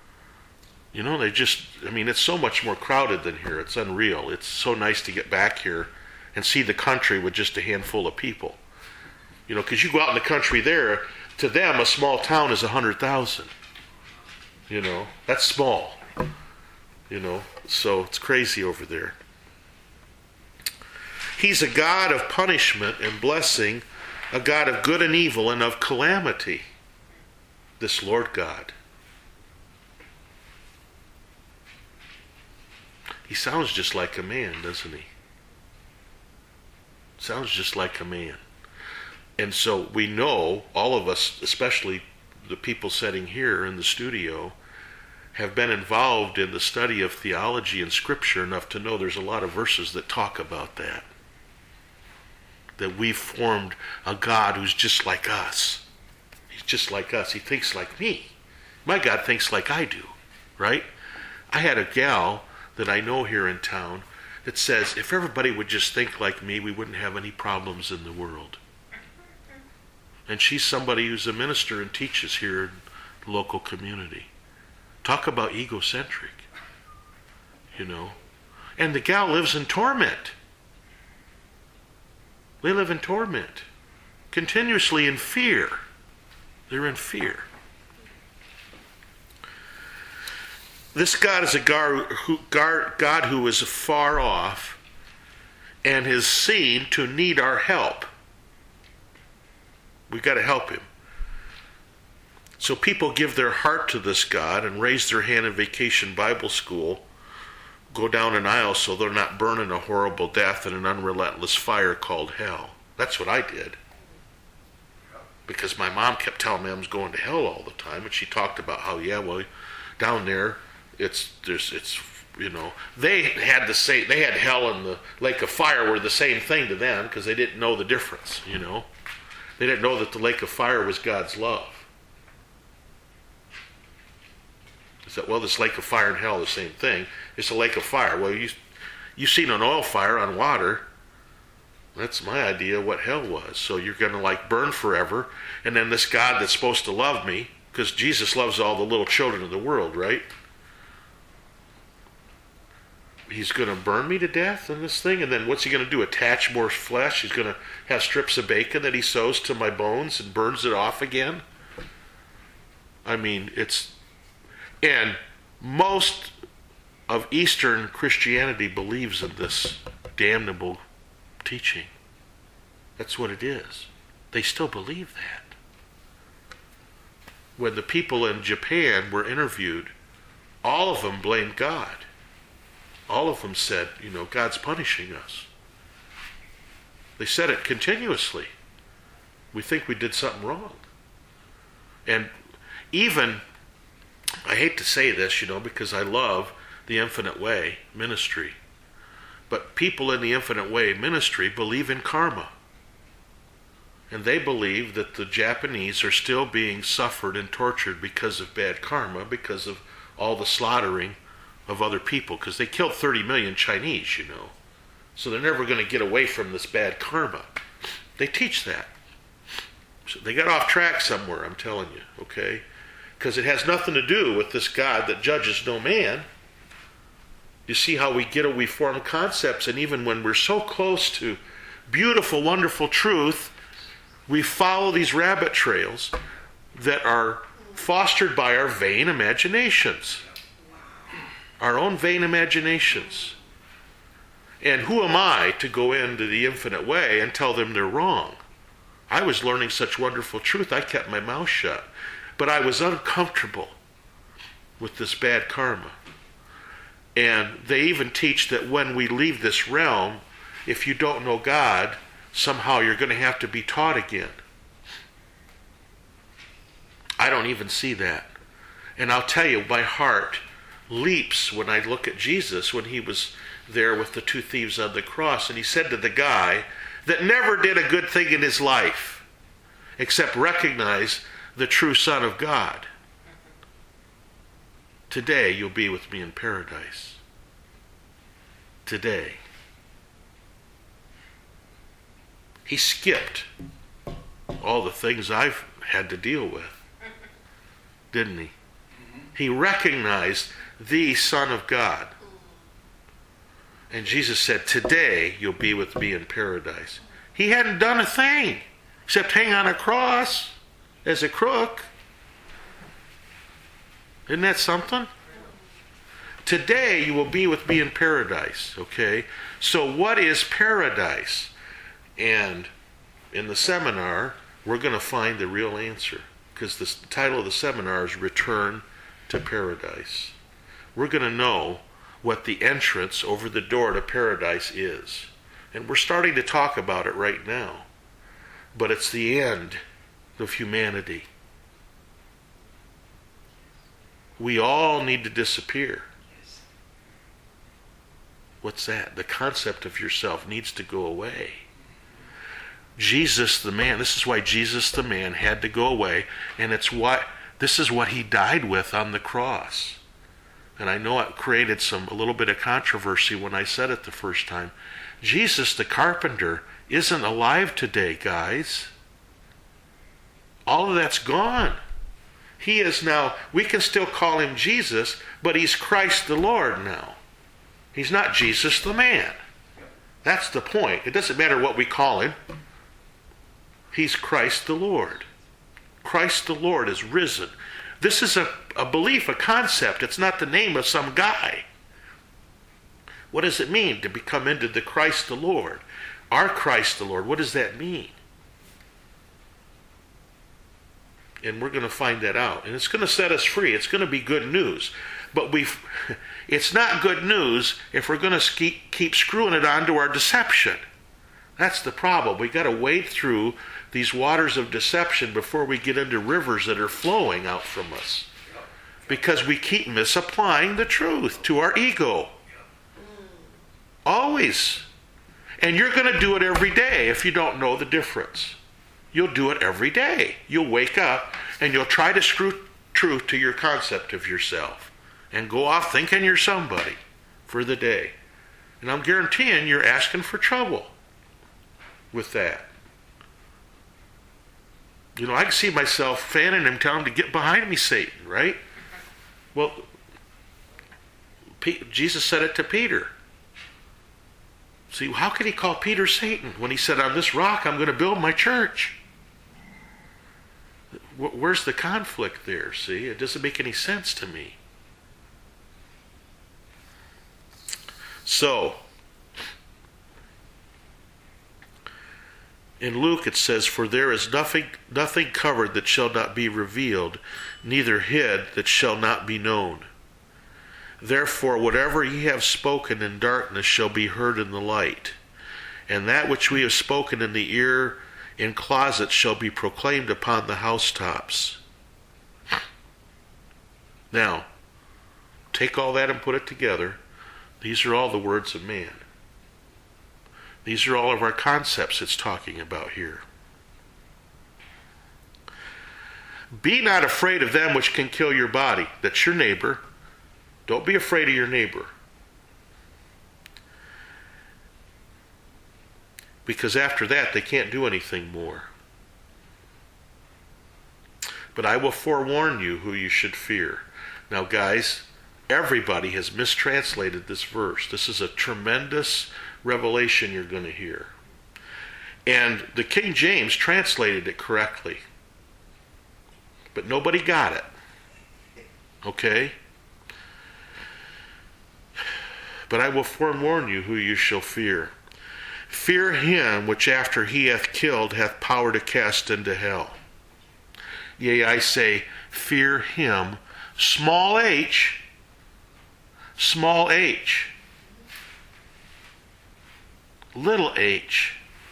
It's so much more crowded than here. It's unreal. It's so nice to get back here and see the country with just a handful of people. Because you go out in the country there, to them, a small town is 100,000. That's small. So it's crazy over there. He's a God of punishment and blessing, a God of good and evil and of calamity, this Lord God. He sounds just like a man, doesn't he? Sounds just like a man. And so we know, all of us, especially the people sitting here in the studio, have been involved in the study of theology and Scripture enough to know there's a lot of verses that talk about that. that we've formed a God who's just like us. He's just like us. He thinks like me. My God thinks like I do, right? I had a gal that I know here in town that says, if everybody would just think like me, we wouldn't have any problems in the world. And she's somebody who's a minister and teaches here in the local community. Talk about egocentric, you know. And the gal lives in torment. They live in torment, continuously in fear. They're in fear. This God is a God who is far off and is seen to need our help. We've got to help him. So people give their heart to this God and raise their hand in Vacation Bible School, go down an aisle so they're not burning a horrible death in an unrelentless fire called hell. That's what I did. Because my mom kept telling me I was going to hell all the time, and she talked about how, down there, it's you know, they had hell and the lake of fire were the same thing to them because they didn't know the difference, you know. They didn't know that the lake of fire was God's love. Is that, this lake of fire and hell are the same thing. It's a lake of fire. Well, you've seen an oil fire on water. That's my idea of what hell was. So you're going to burn forever. And then this God that's supposed to love me, because Jesus loves all the little children of the world, right? He's going to burn me to death in this thing. And then what's he going to do? Attach more flesh? He's going to have strips of bacon that he sews to my bones and burns it off again? I mean, and most of Eastern Christianity believes in this damnable teaching. That's what it is. They still believe that. When the people in Japan were interviewed, all of them blamed God. All of them said, God's punishing us. They said it continuously. We think we did something wrong. And even, I hate to say this, because I love the Infinite Way ministry, but people in the Infinite Way ministry believe in karma. And they believe that the Japanese are still being suffered and tortured because of bad karma, because of all the slaughtering of other people, because they killed 30 million Chinese, So they're never going to get away from this bad karma. They teach that. So they got off track somewhere, I'm telling you, okay? Because it has nothing to do with this God that judges no man. You see how we form concepts, and even when we're so close to beautiful, wonderful truth, we follow these rabbit trails that are fostered by our vain imaginations. Our own vain imaginations. And who am I to go into the Infinite Way and tell them they're wrong? I was learning such wonderful truth, I kept my mouth shut. But I was uncomfortable with this bad karma. And they even teach that when we leave this realm, if you don't know God, somehow you're going to have to be taught again. I don't even see that. And I'll tell you, my heart leaps when I look at Jesus when he was there with the two thieves on the cross, and he said to the guy that never did a good thing in his life except recognize the true Son of God, today you'll be with me in paradise. Today. He skipped all the things I've had to deal with, didn't he? He recognized the Son of God. And Jesus said, today you'll be with me in paradise. He hadn't done a thing except hang on a cross as a crook. Isn't that something? Today you will be with me in paradise, okay? So what is paradise? And in the seminar, we're going to find the real answer, because the title of the seminar is Return to Paradise. We're going to know what the entrance over the door to paradise is. And we're starting to talk about it right now. But it's the end of humanity. We all need to disappear. What's that? The concept of yourself needs to go away. Jesus the man, this is why Jesus the man had to go away, and this is what he died with on the cross. And I know it created a little bit of controversy when I said it the first time. Jesus the carpenter isn't alive today, guys. All of that's gone. He is now, we can still call him Jesus, but he's Christ the Lord now. He's not Jesus the man. That's the point. It doesn't matter what we call him. He's Christ the Lord. Christ the Lord is risen. This is a belief, a concept. It's not the name of some guy. What does it mean to become into the Christ the Lord? Our Christ the Lord. What does that mean? And we're going to find that out. And it's going to set us free. It's going to be good news. But it's not good news if we're going to keep screwing it onto our deception. That's the problem. We've got to wade through these waters of deception before we get into rivers that are flowing out from us. Because we keep misapplying the truth to our ego. Always. And you're going to do it every day if you don't know the difference. You'll do it every day. You'll wake up and you'll try to screw truth to your concept of yourself and go off thinking you're somebody for the day. And I'm guaranteeing you're asking for trouble with that. You know, I can see myself fanning him, telling him to get behind me, Satan, right? Well, Jesus said it to Peter. See, how could he call Peter Satan when he said, on this rock I'm going to build my church? Where's the conflict there, see? It doesn't make any sense to me. So, in Luke it says, for there is nothing covered that shall not be revealed, neither hid that shall not be known. Therefore, whatever ye have spoken in darkness shall be heard in the light, and that which we have spoken in the ear in closets shall be proclaimed upon the housetops. Now, take all that and put it together. These are all the words of man. These are all of our concepts it's talking about here. Be not afraid of them which can kill your body. That's your neighbor. Don't be afraid of your neighbor. Because after that, they can't do anything more. But I will forewarn you who you should fear. Now, guys, everybody has mistranslated this verse. This is a tremendous revelation you're going to hear. And the King James translated it correctly. But nobody got it. Okay? But I will forewarn you who you shall fear. Fear him which after he hath killed hath power to cast into hell. Yea, I say, fear him. Small h. Small h. Little h.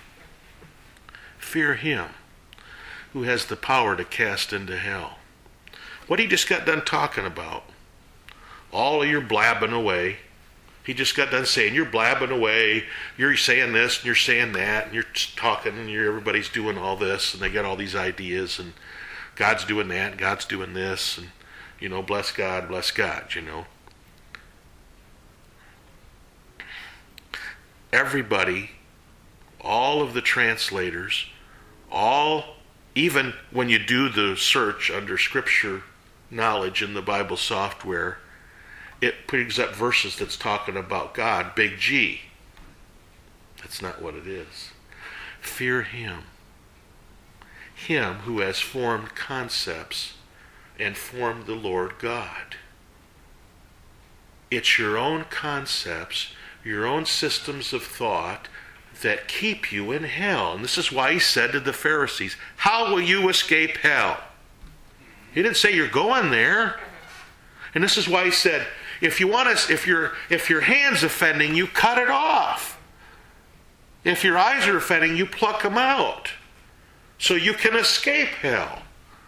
Fear him who has the power to cast into hell. What he just got done talking about. All of your blabbing away. He just got done saying, you're blabbing away, you're saying this, and you're saying that, and you're talking, and everybody's doing all this, and they got all these ideas, and God's doing that, and God's doing this, and, you know, bless God, you know. Everybody, all of the translators, even when you do the search under Scripture knowledge in the Bible software, it brings up verses that's talking about God, big G. That's not what it is. Fear him. Him who has formed concepts and formed the Lord God. It's your own concepts, your own systems of thought that keep you in hell. And this is why he said to the Pharisees, how will you escape hell? He didn't say you're going there. And this is why he said, if your hand's offending you, cut it off. If your eyes are offending you, pluck them out. So you can escape hell.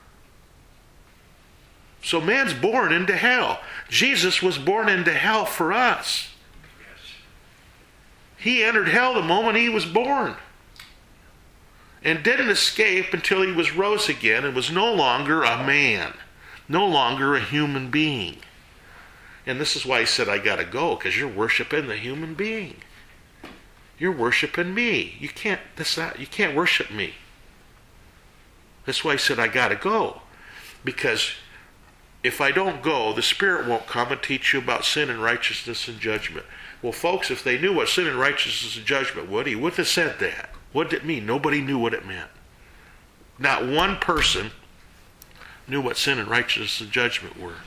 So man's born into hell. Jesus was born into hell for us. He entered hell the moment he was born. and didn't escape until he was rose again and was no longer a man, no longer a human being. And this is why he said, I got to go, because you're worshiping the human being. You're worshiping me. You can't worship me. That's why he said, I got to go. Because if I don't go, the Spirit won't come and teach you about sin and righteousness and judgment. Well, folks, if they knew what sin and righteousness and judgment would, he wouldn't have said that. What did it mean? Nobody knew what it meant. Not one person knew what sin and righteousness and judgment were.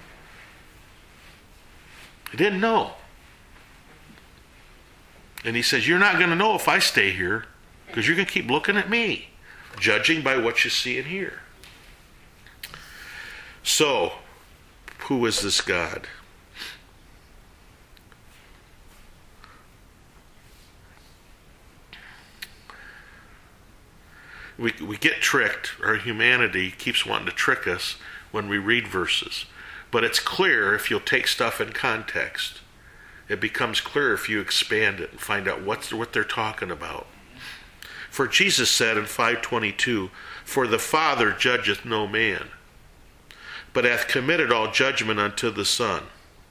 He didn't know. And he says, you're not going to know if I stay here, because you're going to keep looking at me, judging by what you see and hear. So, who is this God? We get tricked. Our humanity keeps wanting to trick us when we read verses. But it's clear if you'll take stuff in context. It becomes clear if you expand it and find out what they're talking about. For Jesus said in 5:22, for the Father judgeth no man, but hath committed all judgment unto the Son.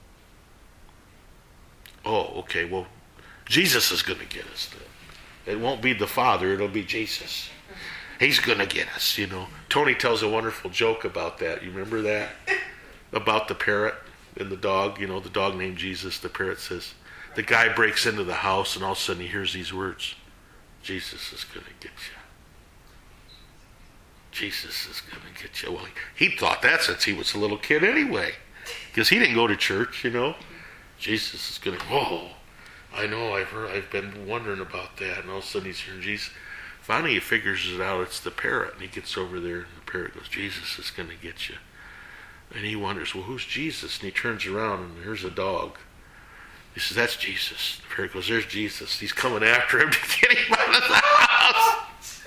Oh, okay, well, Jesus is going to get us then. It won't be the Father, it'll be Jesus. He's going to get us, you know. Tony tells a wonderful joke about that. You remember that? About the parrot and the dog, you know, the dog named Jesus. The parrot says, the guy breaks into the house and all of a sudden he hears these words. Jesus is going to get you. Jesus is going to get you. Well, he thought that since he was a little kid anyway. Because he didn't go to church, you know. Jesus is going to, whoa, I know, I've been wondering about that. And all of a sudden he's hearing Jesus. Finally he figures it out, it's the parrot. And he gets over there and the parrot goes, Jesus is going to get you. And he wonders, well, who's Jesus? And he turns around and here's a dog. He says, that's Jesus. The parrot goes, there's Jesus. He's coming after him to get him out of the house.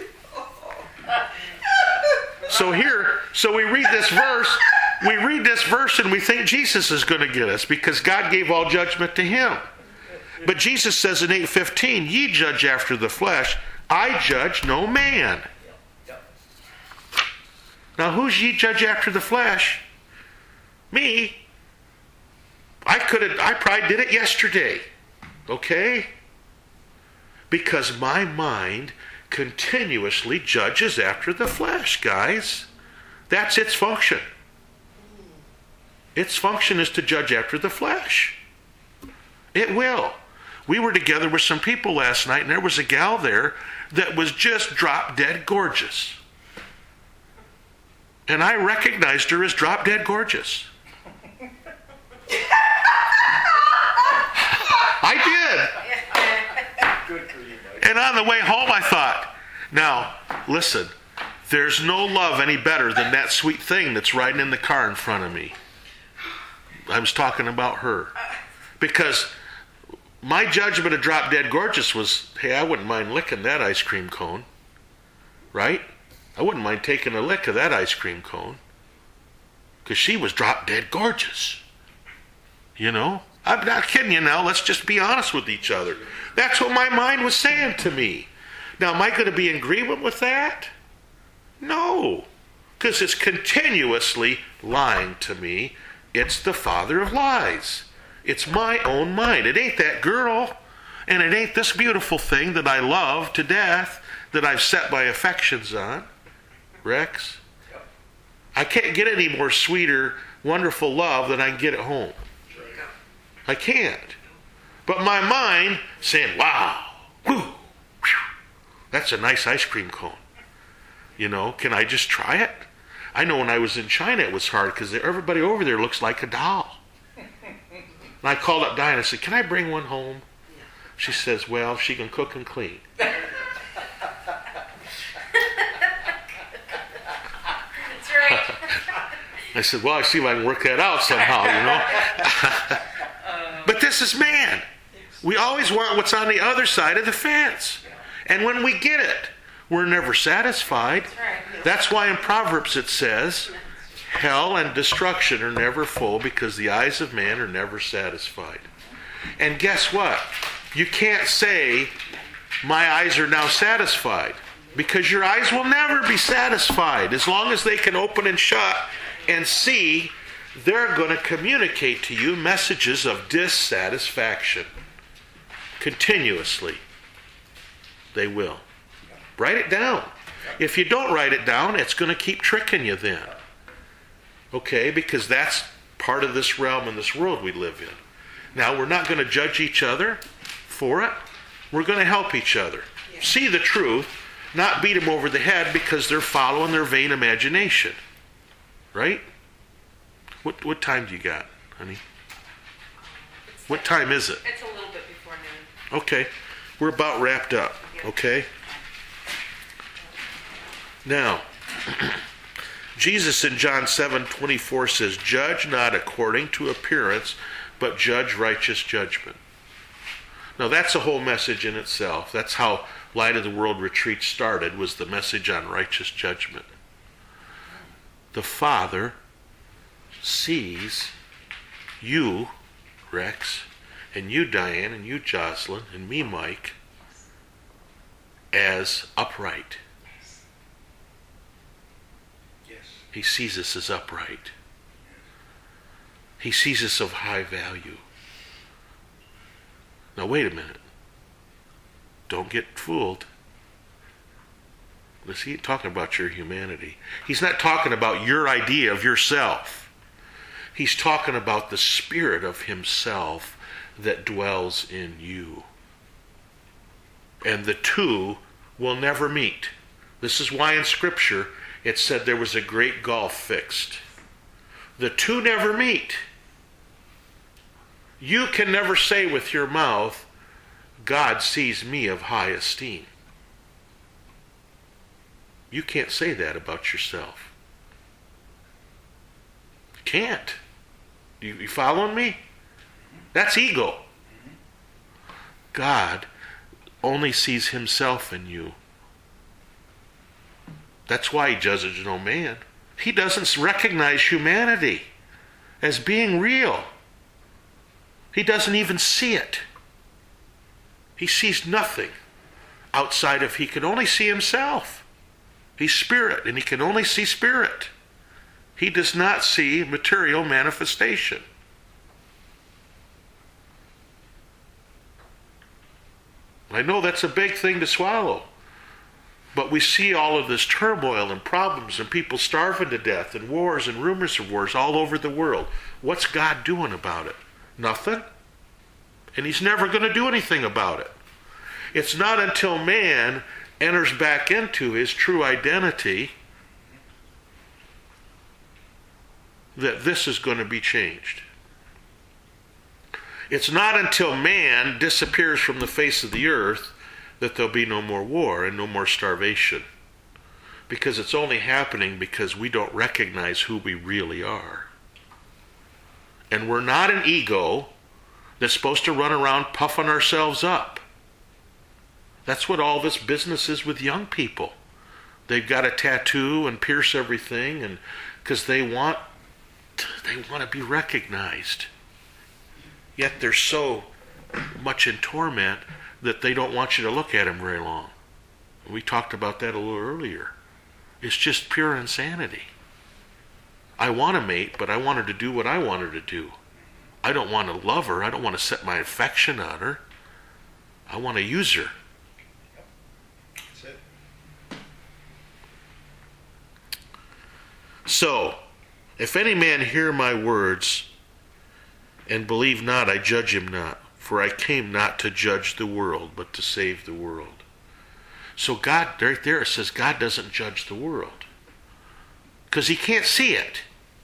So we read this verse and we think Jesus is going to get us because God gave all judgment to him. But Jesus says in 8:15, ye judge after the flesh, I judge no man. Now who's ye judge after the flesh? Me. I probably did it yesterday. Okay? Because my mind continuously judges after the flesh, guys. That's its function. Its function is to judge after the flesh. It will. We were together with some people last night, and there was a gal there that was just drop dead gorgeous. And I recognized her as drop dead gorgeous. I did. Good for you, Mike. And on the way home I thought, now, listen, there's no love any better than that sweet thing that's riding in the car in front of me. I was talking about her. Because my judgment of drop dead gorgeous was, hey, I wouldn't mind licking that ice cream cone. Right? I wouldn't mind taking a lick of that ice cream cone. Because she was drop dead gorgeous. You know? I'm not kidding you now. Let's just be honest with each other. That's what my mind was saying to me. Now, am I going to be in agreement with that? No. Because it's continuously lying to me. It's the father of lies. It's my own mind. It ain't that girl. And it ain't this beautiful thing that I love to death that I've set my affections on. Rex? I can't get any more sweeter, wonderful love than I can get at home. I can't. But my mind saying, wow, whoo, whew, that's a nice ice cream cone. You know, can I just try it? I know when I was in China it was hard because everybody over there looks like a doll. And I called up Diane and said, can I bring one home? She says, well, she can cook and clean. That's right. I said, well, I see if I can work that out somehow, you know. But this is man. We always want what's on the other side of the fence. And when we get it, we're never satisfied. That's why in Proverbs it says, hell and destruction are never full because the eyes of man are never satisfied. And guess what? You can't say, my eyes are now satisfied. Because your eyes will never be satisfied. As long as they can open and shut and see, they're going to communicate to you messages of dissatisfaction. Continuously. They will. Write it down. If you don't write it down, it's going to keep tricking you then. Okay? Because that's part of this realm and this world we live in. Now, we're not going to judge each other for it. We're going to help each other. See the truth, not beat them over the head because they're following their vain imagination. Right? What time do you got, honey? What time is it? It's a little bit before noon. Okay. We're about wrapped up. Okay? Now, Jesus in John 7:24 says, "Judge not according to appearance, but judge righteous judgment." Now, that's a whole message in itself. That's how Light of the World Retreat started, was the message on righteous judgment. The Father sees you, Rex, and you, Diane, and you, Jocelyn, and me, Mike, as upright. Yes. He sees us as upright. He sees us of high value. Now, wait a minute. Don't get fooled. He's talking about your humanity. He's not talking about your idea of yourself. He's talking about the spirit of himself that dwells in you. And the two will never meet. This is why in Scripture it said there was a great gulf fixed. The two never meet. You can never say with your mouth, "God sees me of high esteem." You can't say that about yourself. You can't. You following me? That's ego. God only sees himself in you. That's why he judges no man. He doesn't recognize humanity as being real. He doesn't even see it. He sees nothing outside of, he can only see himself. He's spirit, and he can only see spirit. He does not see material manifestation. I know that's a big thing to swallow. But we see all of this turmoil and problems and people starving to death and wars and rumors of wars all over the world. What's God doing about it? Nothing. And he's never going to do anything about it. It's not until man enters back into his true identity that this is going to be changed. It's not until man disappears from the face of the earth that there'll be no more war and no more starvation. Because it's only happening because we don't recognize who we really are. And we're not an ego that's supposed to run around puffing ourselves up. That's what all this business is with young people. They've got a tattoo and pierce everything, and because they want to be recognized. Yet they're so much in torment that they don't want you to look at them very long. We talked about that a little earlier. It's just pure insanity. I want to mate, but I want her to do what I want her to do. I don't want to love her. I don't want to set my affection on her. I want to use her. That's it. So, if any man hear my words and believe not, I judge him not. For I came not to judge the world, but to save the world. So God, right there, it says God doesn't judge the world. Because he can't see it.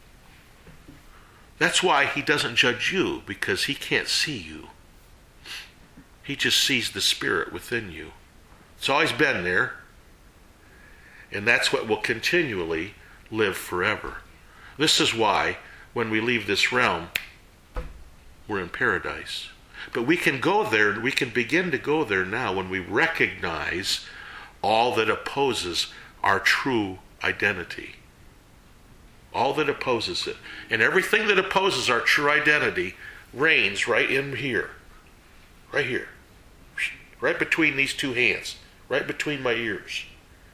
That's why he doesn't judge you, because he can't see you. He just sees the spirit within you. It's always been there. And that's what will continually live forever. This is why, when we leave this realm, we're in paradise. But we can go there, we can begin to go there now when we recognize all that opposes our true identity. All that opposes it. And everything that opposes our true identity reigns right in here. Right here. Right between these two hands. Right between my ears.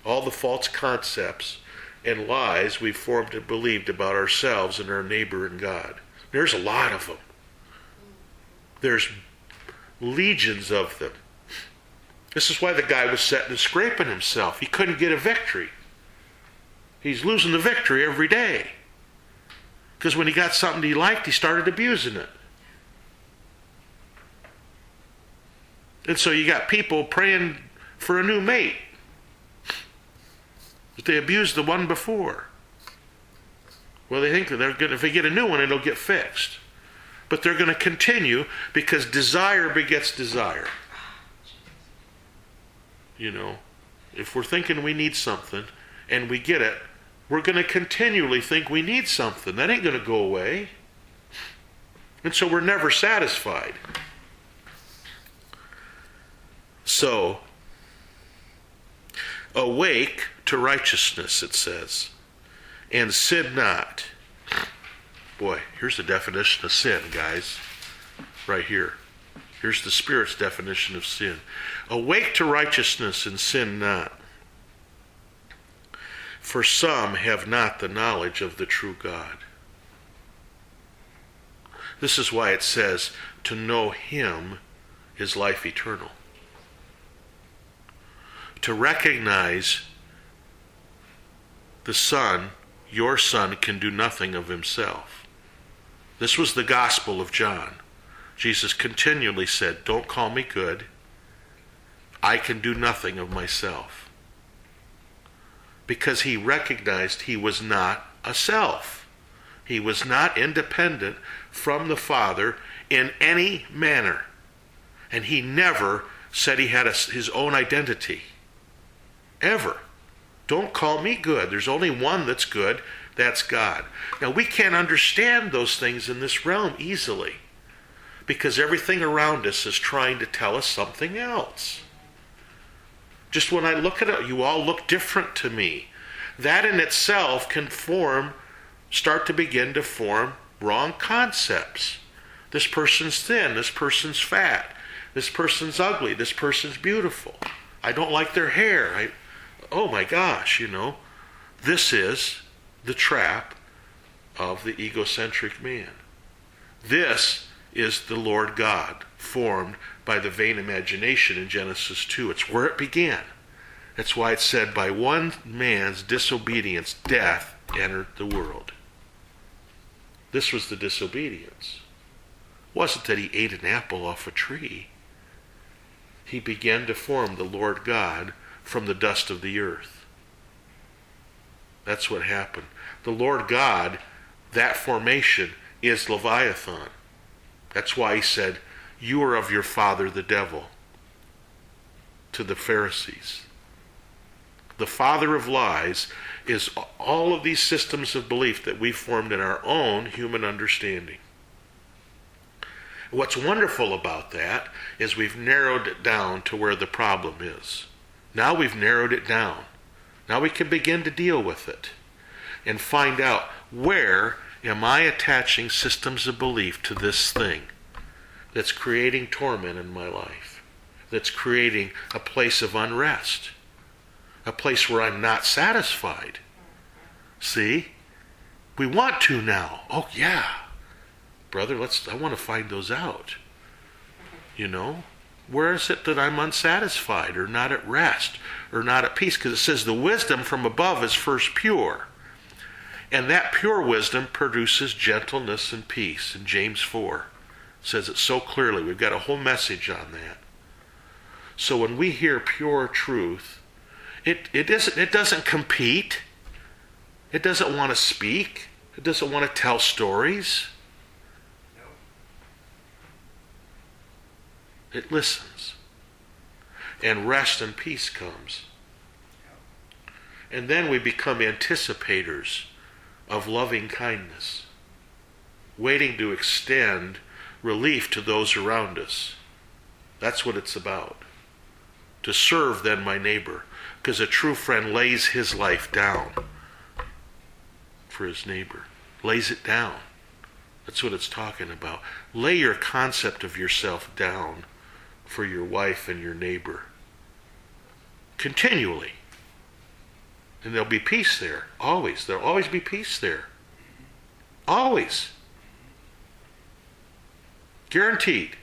all the false concepts and lies we've formed and believed about ourselves and our neighbor and God. There's a lot of them. There's legions of them. This is why the guy was sitting and scraping himself. He couldn't get a victory. He's losing the victory every day. Because when he got something he liked, he started abusing it. And so you got people praying for a new mate. But they abused the one before. Well, they think that if they get a new one, it'll get fixed. But they're going to continue because desire begets desire. You know, if we're thinking we need something and we get it, we're going to continually think we need something. That ain't going to go away. And so we're never satisfied. So, awake to righteousness, it says, and sin not. Boy, here's the definition of sin, guys. Right here. Here's the Spirit's definition of sin. Awake to righteousness and sin not. For some have not the knowledge of the true God. This is why it says, to know Him is life eternal. To recognize the Son, your Son, can do nothing of Himself. This was the gospel of John. Jesus continually said, don't call me good. I can do nothing of myself. Because He recognized He was not a self. He was not independent from the Father in any manner. And He never said He had His own identity. Ever. Don't call me good. There's only one that's good. That's God. Now, we can't understand those things in this realm easily because everything around us is trying to tell us something else. Just when I look at it, you all look different to me. That in itself can start to begin to form wrong concepts. This person's thin. This person's fat. This person's ugly. This person's beautiful. I don't like their hair. Oh my gosh, this is the trap of the egocentric man. This is the Lord God formed by the vain imagination in Genesis 2. It's where it began. That's why it said, by one man's disobedience, death entered the world. This was the disobedience. It wasn't that he ate an apple off a tree. He began to form the Lord God from the dust of the earth. That's what happened. The Lord God, that formation, is Leviathan. That's why He said, you are of your father the devil, to the Pharisees. The father of lies is all of these systems of belief that we formed in our own human understanding. What's wonderful about that is we've narrowed it down to where the problem is. Now we've narrowed it down. Now we can begin to deal with it and find out, where am I attaching systems of belief to this thing that's creating torment in my life, that's creating a place of unrest, a place where I'm not satisfied. See? We want to now. Oh yeah. Brother, I want to find those out. Where is it that I'm unsatisfied or not at rest or not at peace? Because it says the wisdom from above is first pure. And that pure wisdom produces gentleness and peace. In James 4 says it so clearly. We've got a whole message on that. So when we hear pure truth, it doesn't compete. It doesn't want to speak. It doesn't want to tell stories. It listens. And rest and peace comes. And then we become anticipators of loving kindness, waiting to extend relief to those around us. That's what it's about. To serve then my neighbor, because a true friend lays his life down for his neighbor. Lays it down. That's what it's talking about. Lay your concept of yourself down for your wife and your neighbor. Continually. And there'll be peace there. Always. There'll always be peace there. Always. Guaranteed.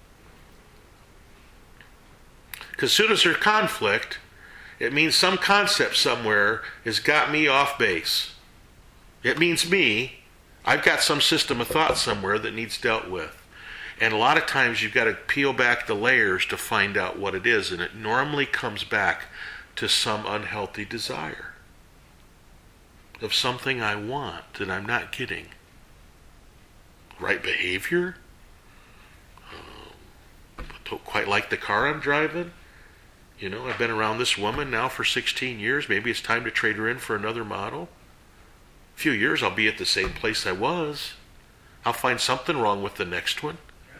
Because as soon as there's conflict, it means some concept somewhere has got me off base. It means me. I've got some system of thought somewhere that needs dealt with. And a lot of times you've got to peel back the layers to find out what it is. And it normally comes back to some unhealthy desire of something I want that I'm not getting. Right behavior? Don't quite like the car I'm driving. You know, I've been around this woman now for 16 years. Maybe it's time to trade her in for another model. A few years I'll be at the same place I was. I'll find something wrong with the next one.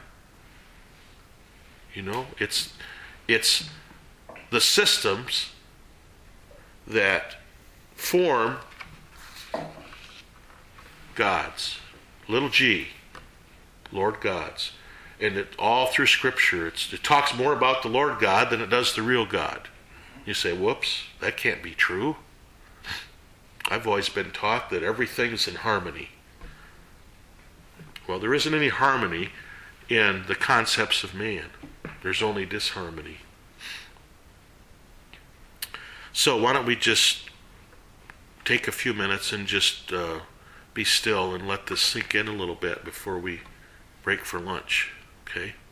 You know, it's the systems that form gods, little g, Lord gods. And it all through Scripture, it talks more about the Lord God than it does the real God. You say, whoops, that can't be true. I've always been taught that everything is in harmony. Well, there isn't any harmony in the concepts of man. There's only disharmony. So why don't we just take a few minutes and just be still and let this sink in a little bit before we break for lunch, okay?